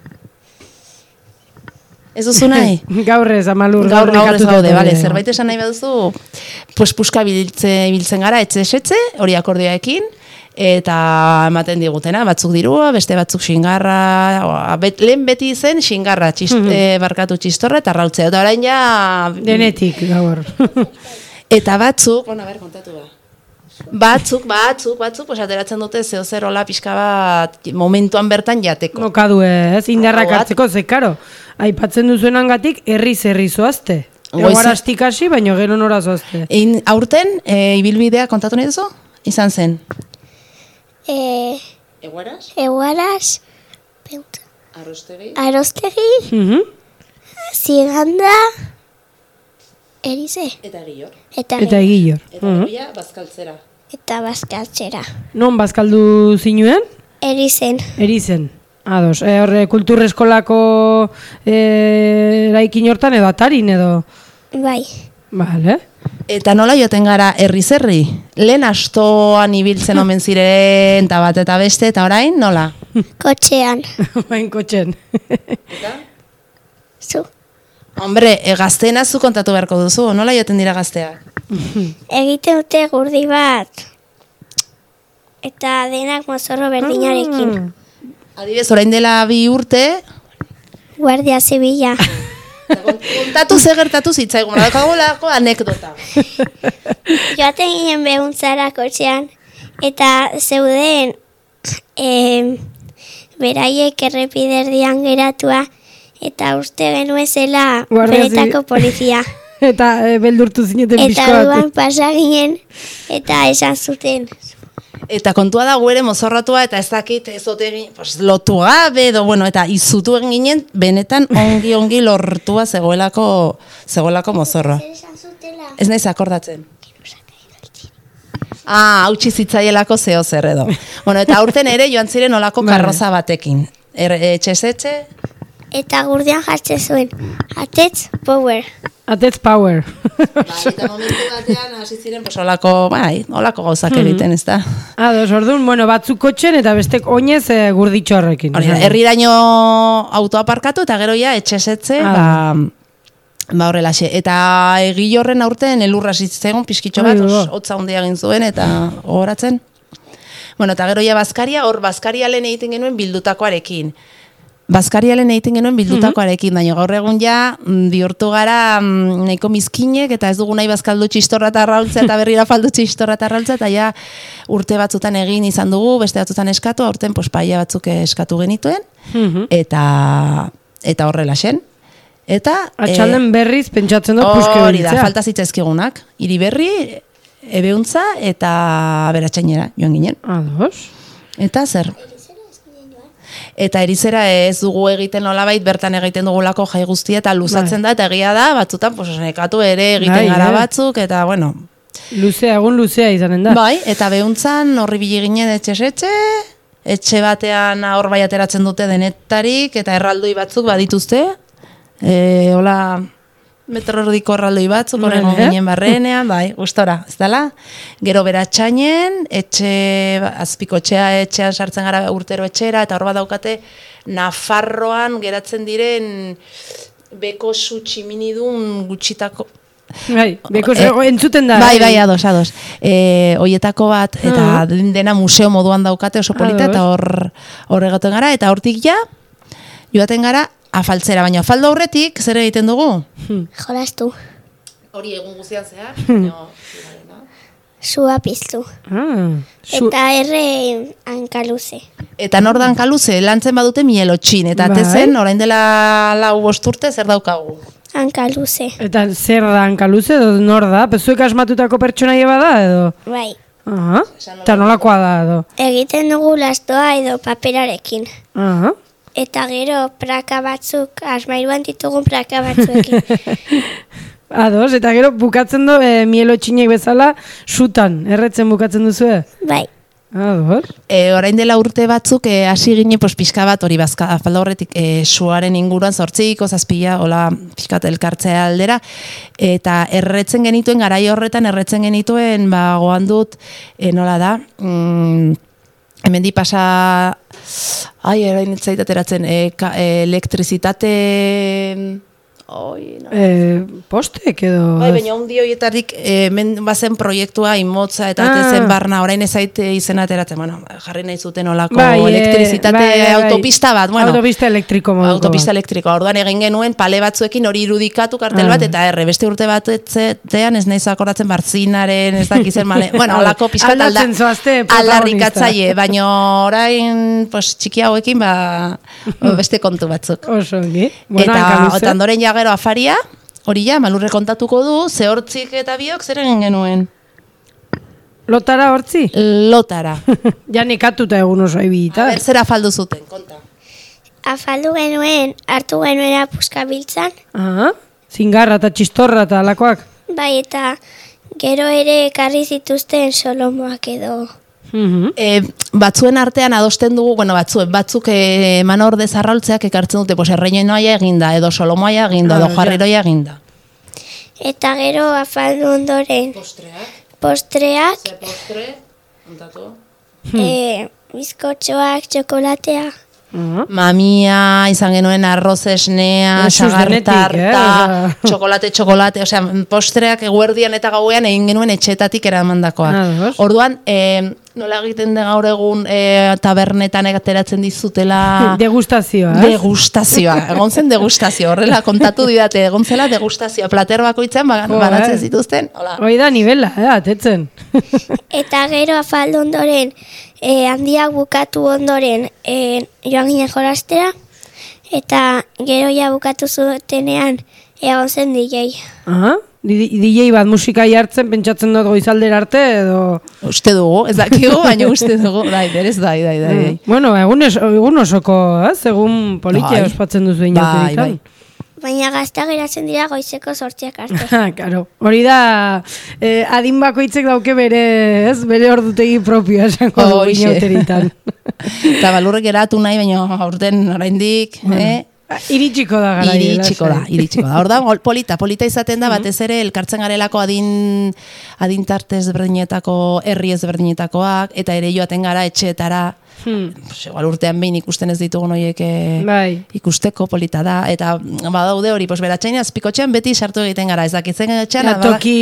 Ez duzu nahi? Gaur ez, Amalur. Gaur, gaur ez gaude, bale, zerbait esan nahi baduzu, pues puska biltze biltzen gara, etxe-etxe, hori akordeoekin, eta ematen digutena, batzuk dirua, beste batzuk xingarra, bet, lehen beti zen xingarra, txist, mm -hmm. barkatu txistorra eta arrautzea, eta orain ja... Denetik, gaur. Eta batzuk, bueno, ber, kontatu ba. Batzuk, batzuk, batzuk, pues ateratzen dute zeo zer hola pixka bat momentuan bertan jateko. Mokadu ez, indarrak hartzeko, ze karo, aipatzen duzuenangatik herriz herri zoazte. Eguaraztik hasi, baino gero nora zoazte. Aurten, e, ibilbidea kontatu nahi duzu? Izan zen? E, Eguaraz? Eguaraz. Pensa. Arrostegi? Arostegi. Mhm. Ziganda. Erize. Eta Egillor. Eta Eta Egillor. Eta Mhm. Goia Bazkaltzera. Eta bazkaltzera. Non bazkaldu zinuen? Erizen. Erizen. Ados, e, horre kultureskolako e, eraikin hortan edo atarin edo? Bai. Vale. Eta nola joten gara herri-zerri? Lehen astoan ibiltzen omen ziren, eta bat eta beste, eta orain, nola? Kotxean. Bain kotxen. Eta? Zu. Hombre, e, gazteena zu kontatu beharko duzu, nola joten dira gazteak? Egiten dute gurdi bat. Eta denak mozorro berdinarekin. Adibidez, orain dela bi urte, Guardia Zibila. kontatu ze gertatu zitzaigun, daukago lako anekdota. Joaten ginen behuntzara kotxean. Eta zeuden e, beraiek errepiderdian geratua. Eta uste genuen zela Guardia benetako Zibil- polizia. Eta e, beldurtu zineten Eta pixka bat. duan pasa ginen. Eta esan zuten. Eta kontua da guere mozorratua eta ez dakit ez ote egin, pues, lotu gabe edo, bueno, eta izutu egin ginen, benetan ongi ongi lortua zegoelako, zegoelako mozorroa. Esan zutela. Ez naiz akordatzen. Ah, hautsi zitzaielako zeo zer edo. Bueno, eta aurten ere joan ziren olako karroza batekin. Er, etxez etxe, Eta gurdian jartzen zuen. Atetz power. Atetz power. bai, eta momentu batean hasi ziren, pues, olako, bai, olako gauzak egiten, ez da? Ados, orduan, bueno, batzuk kotxen eta bestek oinez e, gurditxo horrekin. Hori da, herriraino autoa parkatu eta gero ja etxez etxe, Ah. ba, ba horrelaxe. Eta Egillorren aurten elurra zitzen pizkitxo bat, Ai, os- ba. hotza handia egin zuen eta gogoratzen. Bueno, eta gero ja Bazkaria, hor Bazkaria lehen egiten genuen bildutakoarekin. Bazkaria lehen egiten genuen bildutakoarekin, baina gaur egun ja mm, bihurtu gara mm, nahiko mizkinek eta ez dugu nahi bazkaldu txistorra eta arraultzea eta berrira faldu txistorra eta arraultzea eta ja urte batzutan egin izan dugu, beste batzutan eskatu, aurten pues, paia batzuk eskatu genituen Mhm. eta eta horrela zen. Eta Atxalden berriz pentsatzen dut eh, puske hori da, beritzea. falta zitzaizkigunak. Iriberri, ebeuntza eta beratxainera joan ginen. Ados. Eta zer? Eta erizera ez dugu egiten nolabait bertan egiten dugulako jai guztia eta luzatzen da eta egia da batzutan pues nekatu ere egiten Bai, gara eh. batzuk eta bueno. Luzea, egun luzea izanen da. Bai, eta behuntzan horri bili ginen etxez etxe, etxe batean hor bai ateratzen dute denetarik eta erraldoi batzuk badituzte. Eh, hola metro erdiko erraldoi batzuk Bai, horrengo eh? ginen barrenean, bai, gustora, ez dela? Gero beratxainen, etxe, azpiko etxea, etxean sartzen gara urtero etxera, eta hor bat daukate Nafarroan geratzen diren beko su tximinidun gutxitako, Bai, beko Eh, entzuten da. bai, eh? bai, ados, ados. E, oietako bat, eta Ah. dena museo moduan daukate oso polita, Ados. eta hor hor egoten gara, eta hortik ja, joaten gara, afaltzera, baina afaldo aurretik, zer egiten dugu? Jolastu. Hori egun guztian zehar, baina... Sua piztu. Ah, zu- Eta erre hankaluze. Eta nor da hankaluze, lantzen badute mielotxin, eta Bai. atezen, orain dela lau bost urte, zer daukagu? Hankaluze. Eta zer da hankaluze, edo nor da? Pezuek asmatutako pertsonaia bada, edo? Bai. Aha, eta nolakoa da, edo? Egiten dugu lastoa edo paperarekin. Aha. Eta gero praka batzuk, asmairuan ditugun praka batzuekin. Ados, eta gero bukatzen du e, mielotxinek bezala sutan, erretzen bukatzen duzu, Bai. Ados. E, orain dela urte batzuk e, hasi gine pues, pixka bat hori bazka, afalda horretik e, suaren inguruan zortziko, zazpila, hola pixka bat elkartzea aldera, eta erretzen genituen, garai horretan erretzen genituen, ba, goan dut, e, nola da, mm, hemen di pasa, ai, erain etzait ateratzen, e, ka, e, elektrizitate... Oi, no. E, postek edo? Bai, baina hundi horietarik eh, men bazen proiektua imotza eta Ah. zen barna, orain ez zaite izena ateratzen, bueno, jarri nahi zuten olako Bai, eh, elektrizitate bai, bai, bai. autopista bat, bueno. Autopista elektriko moduko. Autopista elektrikoa, orduan egin genuen pale batzuekin hori irudikatu kartel Ah. bat, eta erre, beste urte bat etzean ez naiz akordatzen barzinaren, ez dakizen male, bueno, olako pixka Aldatzen zoazte protagonista. aldarrikatzaile, baina orain, pues, txiki hauekin, ba, beste kontu batzuk. Oso ongi. Bueno, Eta hankaluze. eta ondoren ja gero afaria, hori ja, Malurre kontatuko du, ze hortzik eta biok zer egin genuen. Lotara hortzi? Lotara. Ja nekatuta egun oso ibita. Aber, zer afaldu zuten, konta. Afaldu genuen, hartu genuen apuskabiltzan. Aha, zingarra eta txistorra eta alakoak. Bai, eta gero ere ekarri zituzten solomoak edo. E, batzuen artean adosten dugu, bueno, batzuen, batzuk e, eman orde zarraultzeak ekartzen dute, pues erreinoia eginda, edo solomoia eginda, edo jarriroia eginda. Eta gero afaldu ondoren. Postreak. Postreak. Ze postre, kontatu. E, bizkotxoak, txokolatea. Uh-huh. Mamia, izan genuen arroz esnea, sagartarta, eh? txokolate, txokolate, osea, postreak eguerdian eta gauean egin genuen etxetatik eramandakoa. Ah, orduan, e, nola egiten de gaur egun e, tabernetan ateratzen dizutela... Degustazioa, eh? Degustazioa, egon zen degustazio, horrela kontatu didate, egon zela degustazioa, plater bakoitzen bagan, oh, banatzen eh? zituzten. Hola. Hoi da nivela, eh, atetzen. Eta gero afaldu ondoren, E, handiak bukatu ondoren e, joan ginen jolastera, eta gero ja bukatu zutenean egon zen D J. Aha, D J bat musika jartzen, pentsatzen dut goizaldera arte, edo... Uste dugu, ez dakigu, baina uste dugu, dai, berez, dai, dai, dai. Mm. Bueno, egun, es, egun osoko, ez? Egun politia ospatzen duzu inauteritan. Bai, bai. Baina gazta geratzen dira goizeko sortziak arte. Karo, hori da eh, adin bakoitzek dauke bere, ez? Bere ordutegi propioa esango oh, dugu inauteritan. Eta balurrek geratu nahi, baina aurten oraindik, eh? Iritsiko da gara. Iritsiko da, iritsiko da. Orda, polita, polita izaten da, batez ere, elkartzen garelako adin, adintarte ezberdinetako, herri ezberdinetakoak, eta ere joaten gara etxeetara, Hmm. Igual urtean behin ikusten ez ditugu noiek bai. Ikusteko polita da, eta badaude hori, pues beratxain azpikotxean beti sartu egiten gara, ez dakitzen etxean. Ja, toki,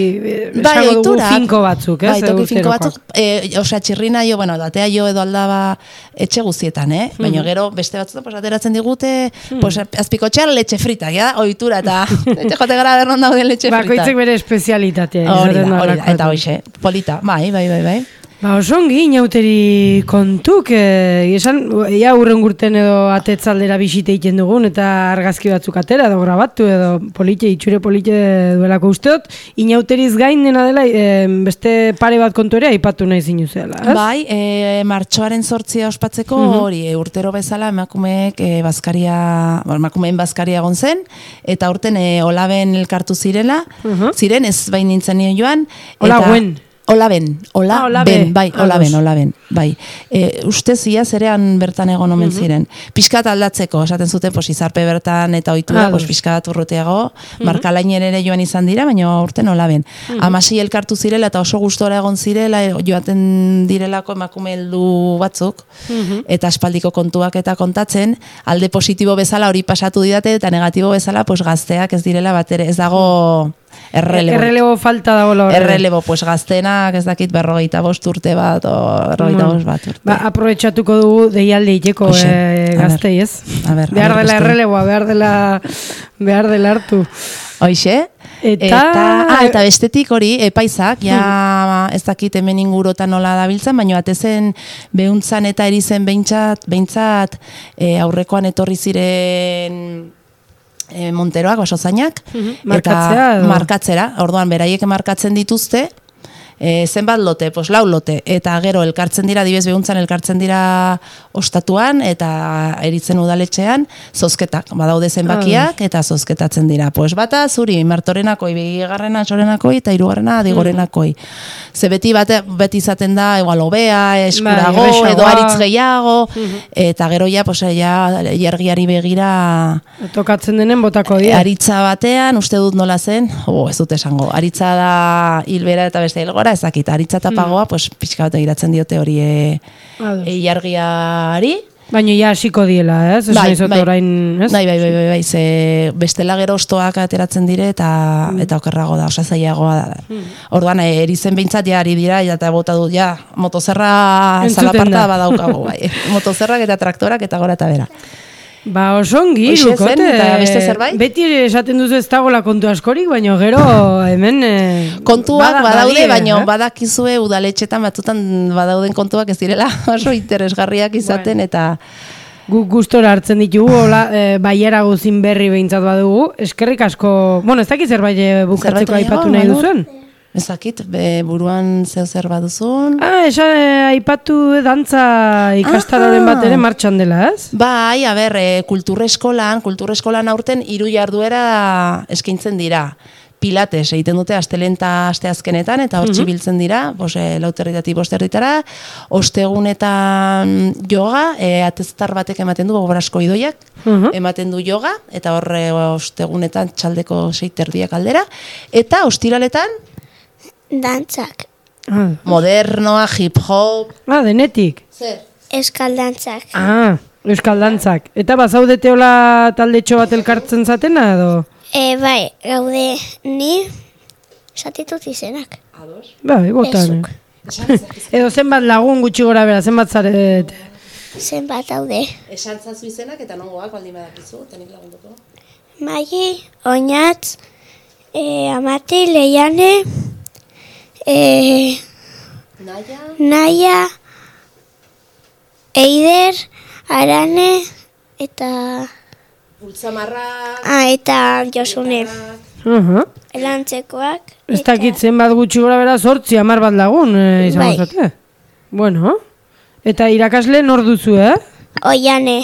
bai, esango dugu finko batzuk, ez? Bai, toki finko batzuk, e, osea, txirrina jo, bueno, datea jo edo aldaba etxe guztietan, eh? Baina hmm. gero, beste batzuta, pues ateratzen digute, hmm. pues azpikotxean letxe frita, ja, ohitura, eta etxe jote gara berron dauden letxe frita. Bakoitzek bere espezialitatea. Hori da, hori da, eta hoxe, polita, bai, bai, bai, bai. Ba, osongi, inauteri kontuk, e, esan, ja, urren gurten edo atetzaldera bisite egiten dugun, eta argazki batzuk atera, edo grabatu, edo polite, itxure polite duelako usteot, inauteriz gain dena dela, e, beste pare bat kontu ere, aipatu nahi zinu zela, ez? Bai, e, martxoaren sortzia ospatzeko, uh-huh. hori, e, urtero bezala, emakumeek e, bazkaria, emakumeen bazkaria egon zen, eta urten e, olaben elkartu zirela, uh-huh. ziren, ez bain nintzen nio joan. Ola guen. Olaben, ola, ah, ola ben, bai, ola ben, ola ben, bai. E, uste zia zerean bertan egon omen uh-huh. ziren. Piskat aldatzeko, esaten zuten, pues, izarpe bertan eta ohitura, pues, piskat urruteago, uh-huh. markalainen ere joan izan dira, baina urten ola ben. Uh-huh. Amasi elkartu zirela eta oso gustora egon zirela, joaten direlako emakume heldu batzuk, uh-huh. eta aspaldiko kontuak eta kontatzen, alde positibo bezala hori pasatu didate, eta negatibo bezala, pues, gazteak ez direla bat ere, ez dago... Errelebo. Errelebo falta dago la Errelebo, pues gaztenak, ez dakit berrogeita bost urte bat, o berrogeita bost bat urte. Ba, aprobetxatuko dugu deialde iteko eh, gaztei, ez? A ber, behar dela erreleboa, behar dela, behar dela hartu. Hoixe? Eta, eta, ah, eta bestetik hori, epaisak, ja ez dakit hemen ingurotan nola dabiltzen, baina atezen behuntzan eta erizen behintzat, behintzat e, aurrekoan etorri ziren... E, Monteroak, basozainak, uh-huh. markatzea, eta markatzera, orduan beraiek markatzen dituzte, e, zenbat lote, pues lau lote, eta gero elkartzen dira, dibez behuntzan elkartzen dira ostatuan, eta eritzen udaletxean, zozketak, badaude zenbakiak, eta zozketatzen dira. Pues bata, zuri, martorenakoi, bigarrena, txorenakoi, eta hirugarrena, digorenakoi. Ze beti bate, beti izaten da, igual hobea, eskurago, bai, edo aritz gehiago, uh-huh. eta gero ja, pues, ja, jargiari begira... Tokatzen denen botako dira. Aritza batean, uste dut nola zen, oh, ez dut esango, aritza da hilbera eta beste hilgora, ez dakit, aritza eta pagoa, mm. pues, pixka bat egiratzen diote hori e, e jargiari. Baina ja hasiko diela, ez? Bai, bai, orain, ez? Bai, bai, bai, bai, bai, ze bestela gero ostoak ateratzen dire eta mm. eta okerrago da, osazaiagoa da. Mm. Orduan, erizen behintzat ja ari dira, eta bota dut, ja, motozerra zalaparta badaukago, bai. Motozerrak eta traktorak eta gora eta bera. Ba, osongi, lukote, eta beste zerbait? Beti esaten duzu ez dagoela kontu askorik, baina gero hemen... Kontuak bada, badaude, baina eh? badakizue udaletxetan batzutan badauden kontuak ez direla oso interesgarriak izaten, bueno. Eta... Guk gustora hartzen ditugu, hola, e, baiera guzin berri behintzat badugu, eskerrik asko... Bueno, ez dakiz zerbait bukatzeko aipatu nahi duzuen? Ezakit, be, buruan zeo zer baduzun. Ah, esan eh, aipatu dantza ikastaroren bat ere martxan dela, ez? Bai, a ber, e, kultureskolan, kultureskolan aurten hiru jarduera eskaintzen dira. Pilates egiten dute astelehen eta asteazkenetan, eta hor txibiltzen dira, bos, e, lauterritatik bosterritara, ostegunetan yoga, e, ateztar batek ematen du, gogorasko idoiak, ematen du yoga, eta hor e, ostegunetan txaldeko seiterdiak aldera, eta ostiraletan dantzak. Ah. Modernoa, hip-hop. Ah, denetik. Zer? Euskal dantzak. Ah, euskal dantzak. Eta bazaudete hola taldetxo bat elkartzen zatena, edo? E, bai, gaude ni satitut izenak. Ados? Bai, botan. Edo zenbat lagun gutxi gora bera, zenbat zarete? Zenbat daude. Esan zazu izenak eta nongoak baldin badakizu, tenik lagunduko. Magi, Oinatz, e, Amati, Leiane, e, Naia, Naia, Eider, Arane, eta... Ultzamarrak, ah, eta Josune. Uh-huh. Elantzekoak. Ez dakit zenbat gutxi gora bera, zortzi, hamar bat lagun, eh, izan Bai. zate. Bueno, eta irakasle nor duzu, eh? Oiane.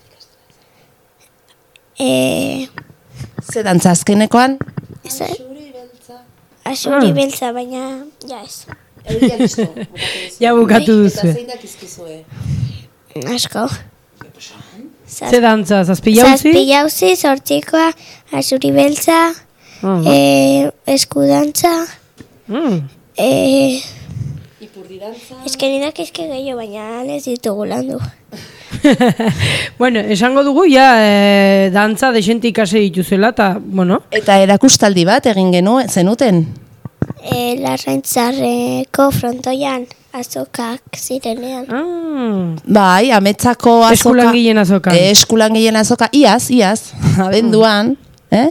E, ze dantza azkenekoan? ez da? Asuri beltza, baina ja ez. Ja bukatu duzu. Eta zein dakizkizue? Asko. Ze dantza, zazpi jauzi? Zazpi jauzi, zortzikoa, asuri beltza, Uh-huh. e, eskudantza, Mm. e, Ipurdi dantza? eskenidak eske gehiago, baina ez ditugu landu. Bueno, esango dugu, ja, e, dantza desente ikase dituzela, eta, bueno. Eta erakustaldi bat egin genu zenuten? E, Larraintzarreko frontoian azokak zirenean. Ah. Bai, ametzako azoka. Eskulangileen azokan. E, eskulangileen azoka, iaz, iaz, abenduan, eh?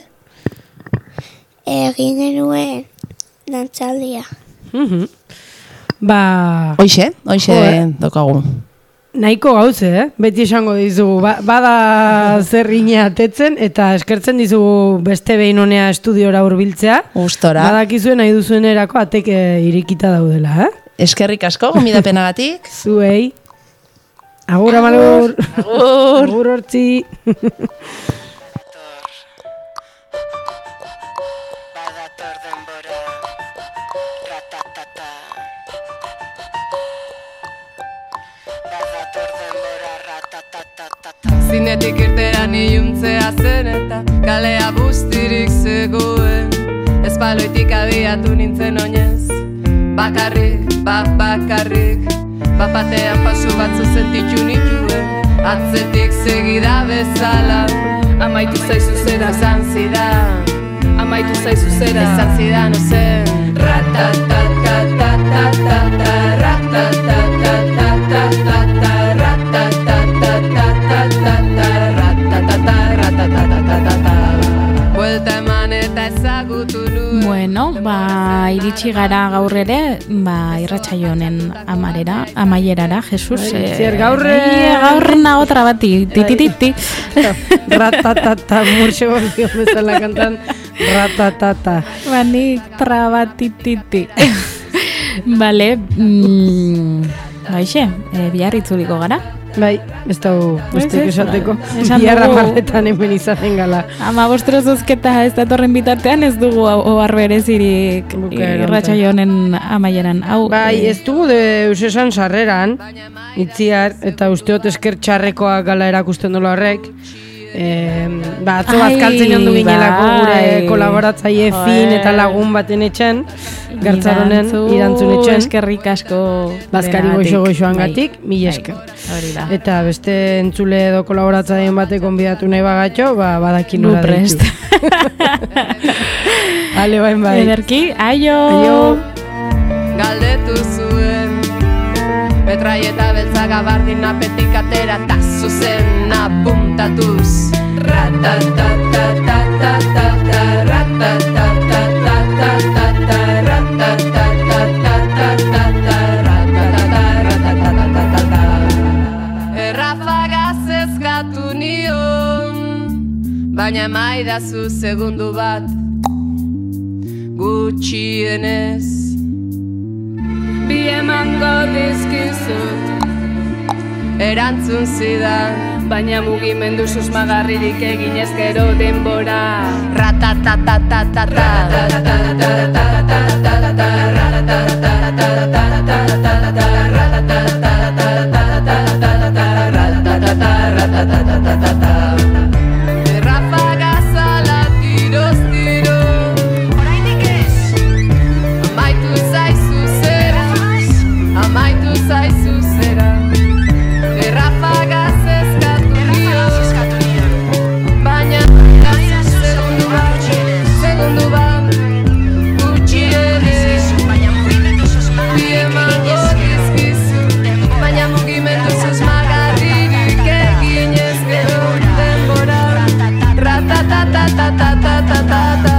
Egin genuen dantzaldia. Mhm. Ba, Hoixe, hoixe Jo, dokagu. nahiko gauze, eh? Beti esango dizugu, ba, bada zerrine atetzen, eta eskertzen dizugu beste behin honea estudiora hurbiltzea. Gustora. Badakizuen nahi duzuenerako atek eh, irikita daudela, eh? Eskerrik asko, gomidapenagatik. Zuei. Agur, amalur. Agur. Agur hortzi. Zinetik irteran iluntzea zen eta kalea bustirik zegoen. Espaloitik abiatu nintzen oinez, bakarrik, bat bakarrik, bapatean pasu batzu sentitu nituen, atzetik segida bezala. Amaitu zaizu zera esan zidan, amaitu zaizu zera esan zidan ozen. Ratatatatata, ratatatatata, buelta eman eta ezagutu nuen. Bueno, ba, iritsi gara gaur ere, ba, irratsaio honen amarera, amaierara, Jesus. Bai, zier, gaur, eh, gaur nago trabati, titititi. Ratatata, murxe bolio bezala kantan, ratatata. Ba, nik trabatititi. Bale, mm, baixe, e, bihar itzuliko gara. Bai, ez dago besteik esateko. Esan Biarra dugu- marretan hemen izanen gala. Ama bostro zozketa ez datorren bitartean ez dugu ohar berezirik Bukaeran, irratsaio honen amaieran. Hau, Bai, eh, ez dugu de usesan sarreran, itziar, eta usteot esker txarrekoak gala erakusten dola horrek. Eh, ba, atzo Ai, bazkaltzen jondu ginelako gure bai. kolaboratzaile fin eta lagun baten etxen, gartzaronen irantzun etxen. Eskerrik asko. Bazkari denagatik. goxo goxoangatik, Bai, mila bai, esker. Hori da. Eta beste entzule edo kolaboratzaileen batek konbidatu nahi bagatxo, ba, badakin Gu nola prest. deitu. Ale, bain bai. Ederki, aio! Aio! Galdetu zuen metraieta beltza gabardin apetik atera ta zuzen apuntatuz. Ratatatatata, ratatatatata, ratatatatata, ratatatatata. Errafagaz ezkatu nion, baina maidazu segundu bat. gutxienez. Bi emango dizkizut erantzun zidan, baina mugimendu susmagarririk eginez gero denbora. Errafaga zala tiroz tiro, oraindik ez. Amaitu zaizu zera, amaitu zaizu zera. Errafagaz eskatu dio, baina segundu bat, segundu bat, gutxienez. Bi emango dizkizu, baina mugimendu susmagarririk eginez gero denbora. Ratatatatatatatata.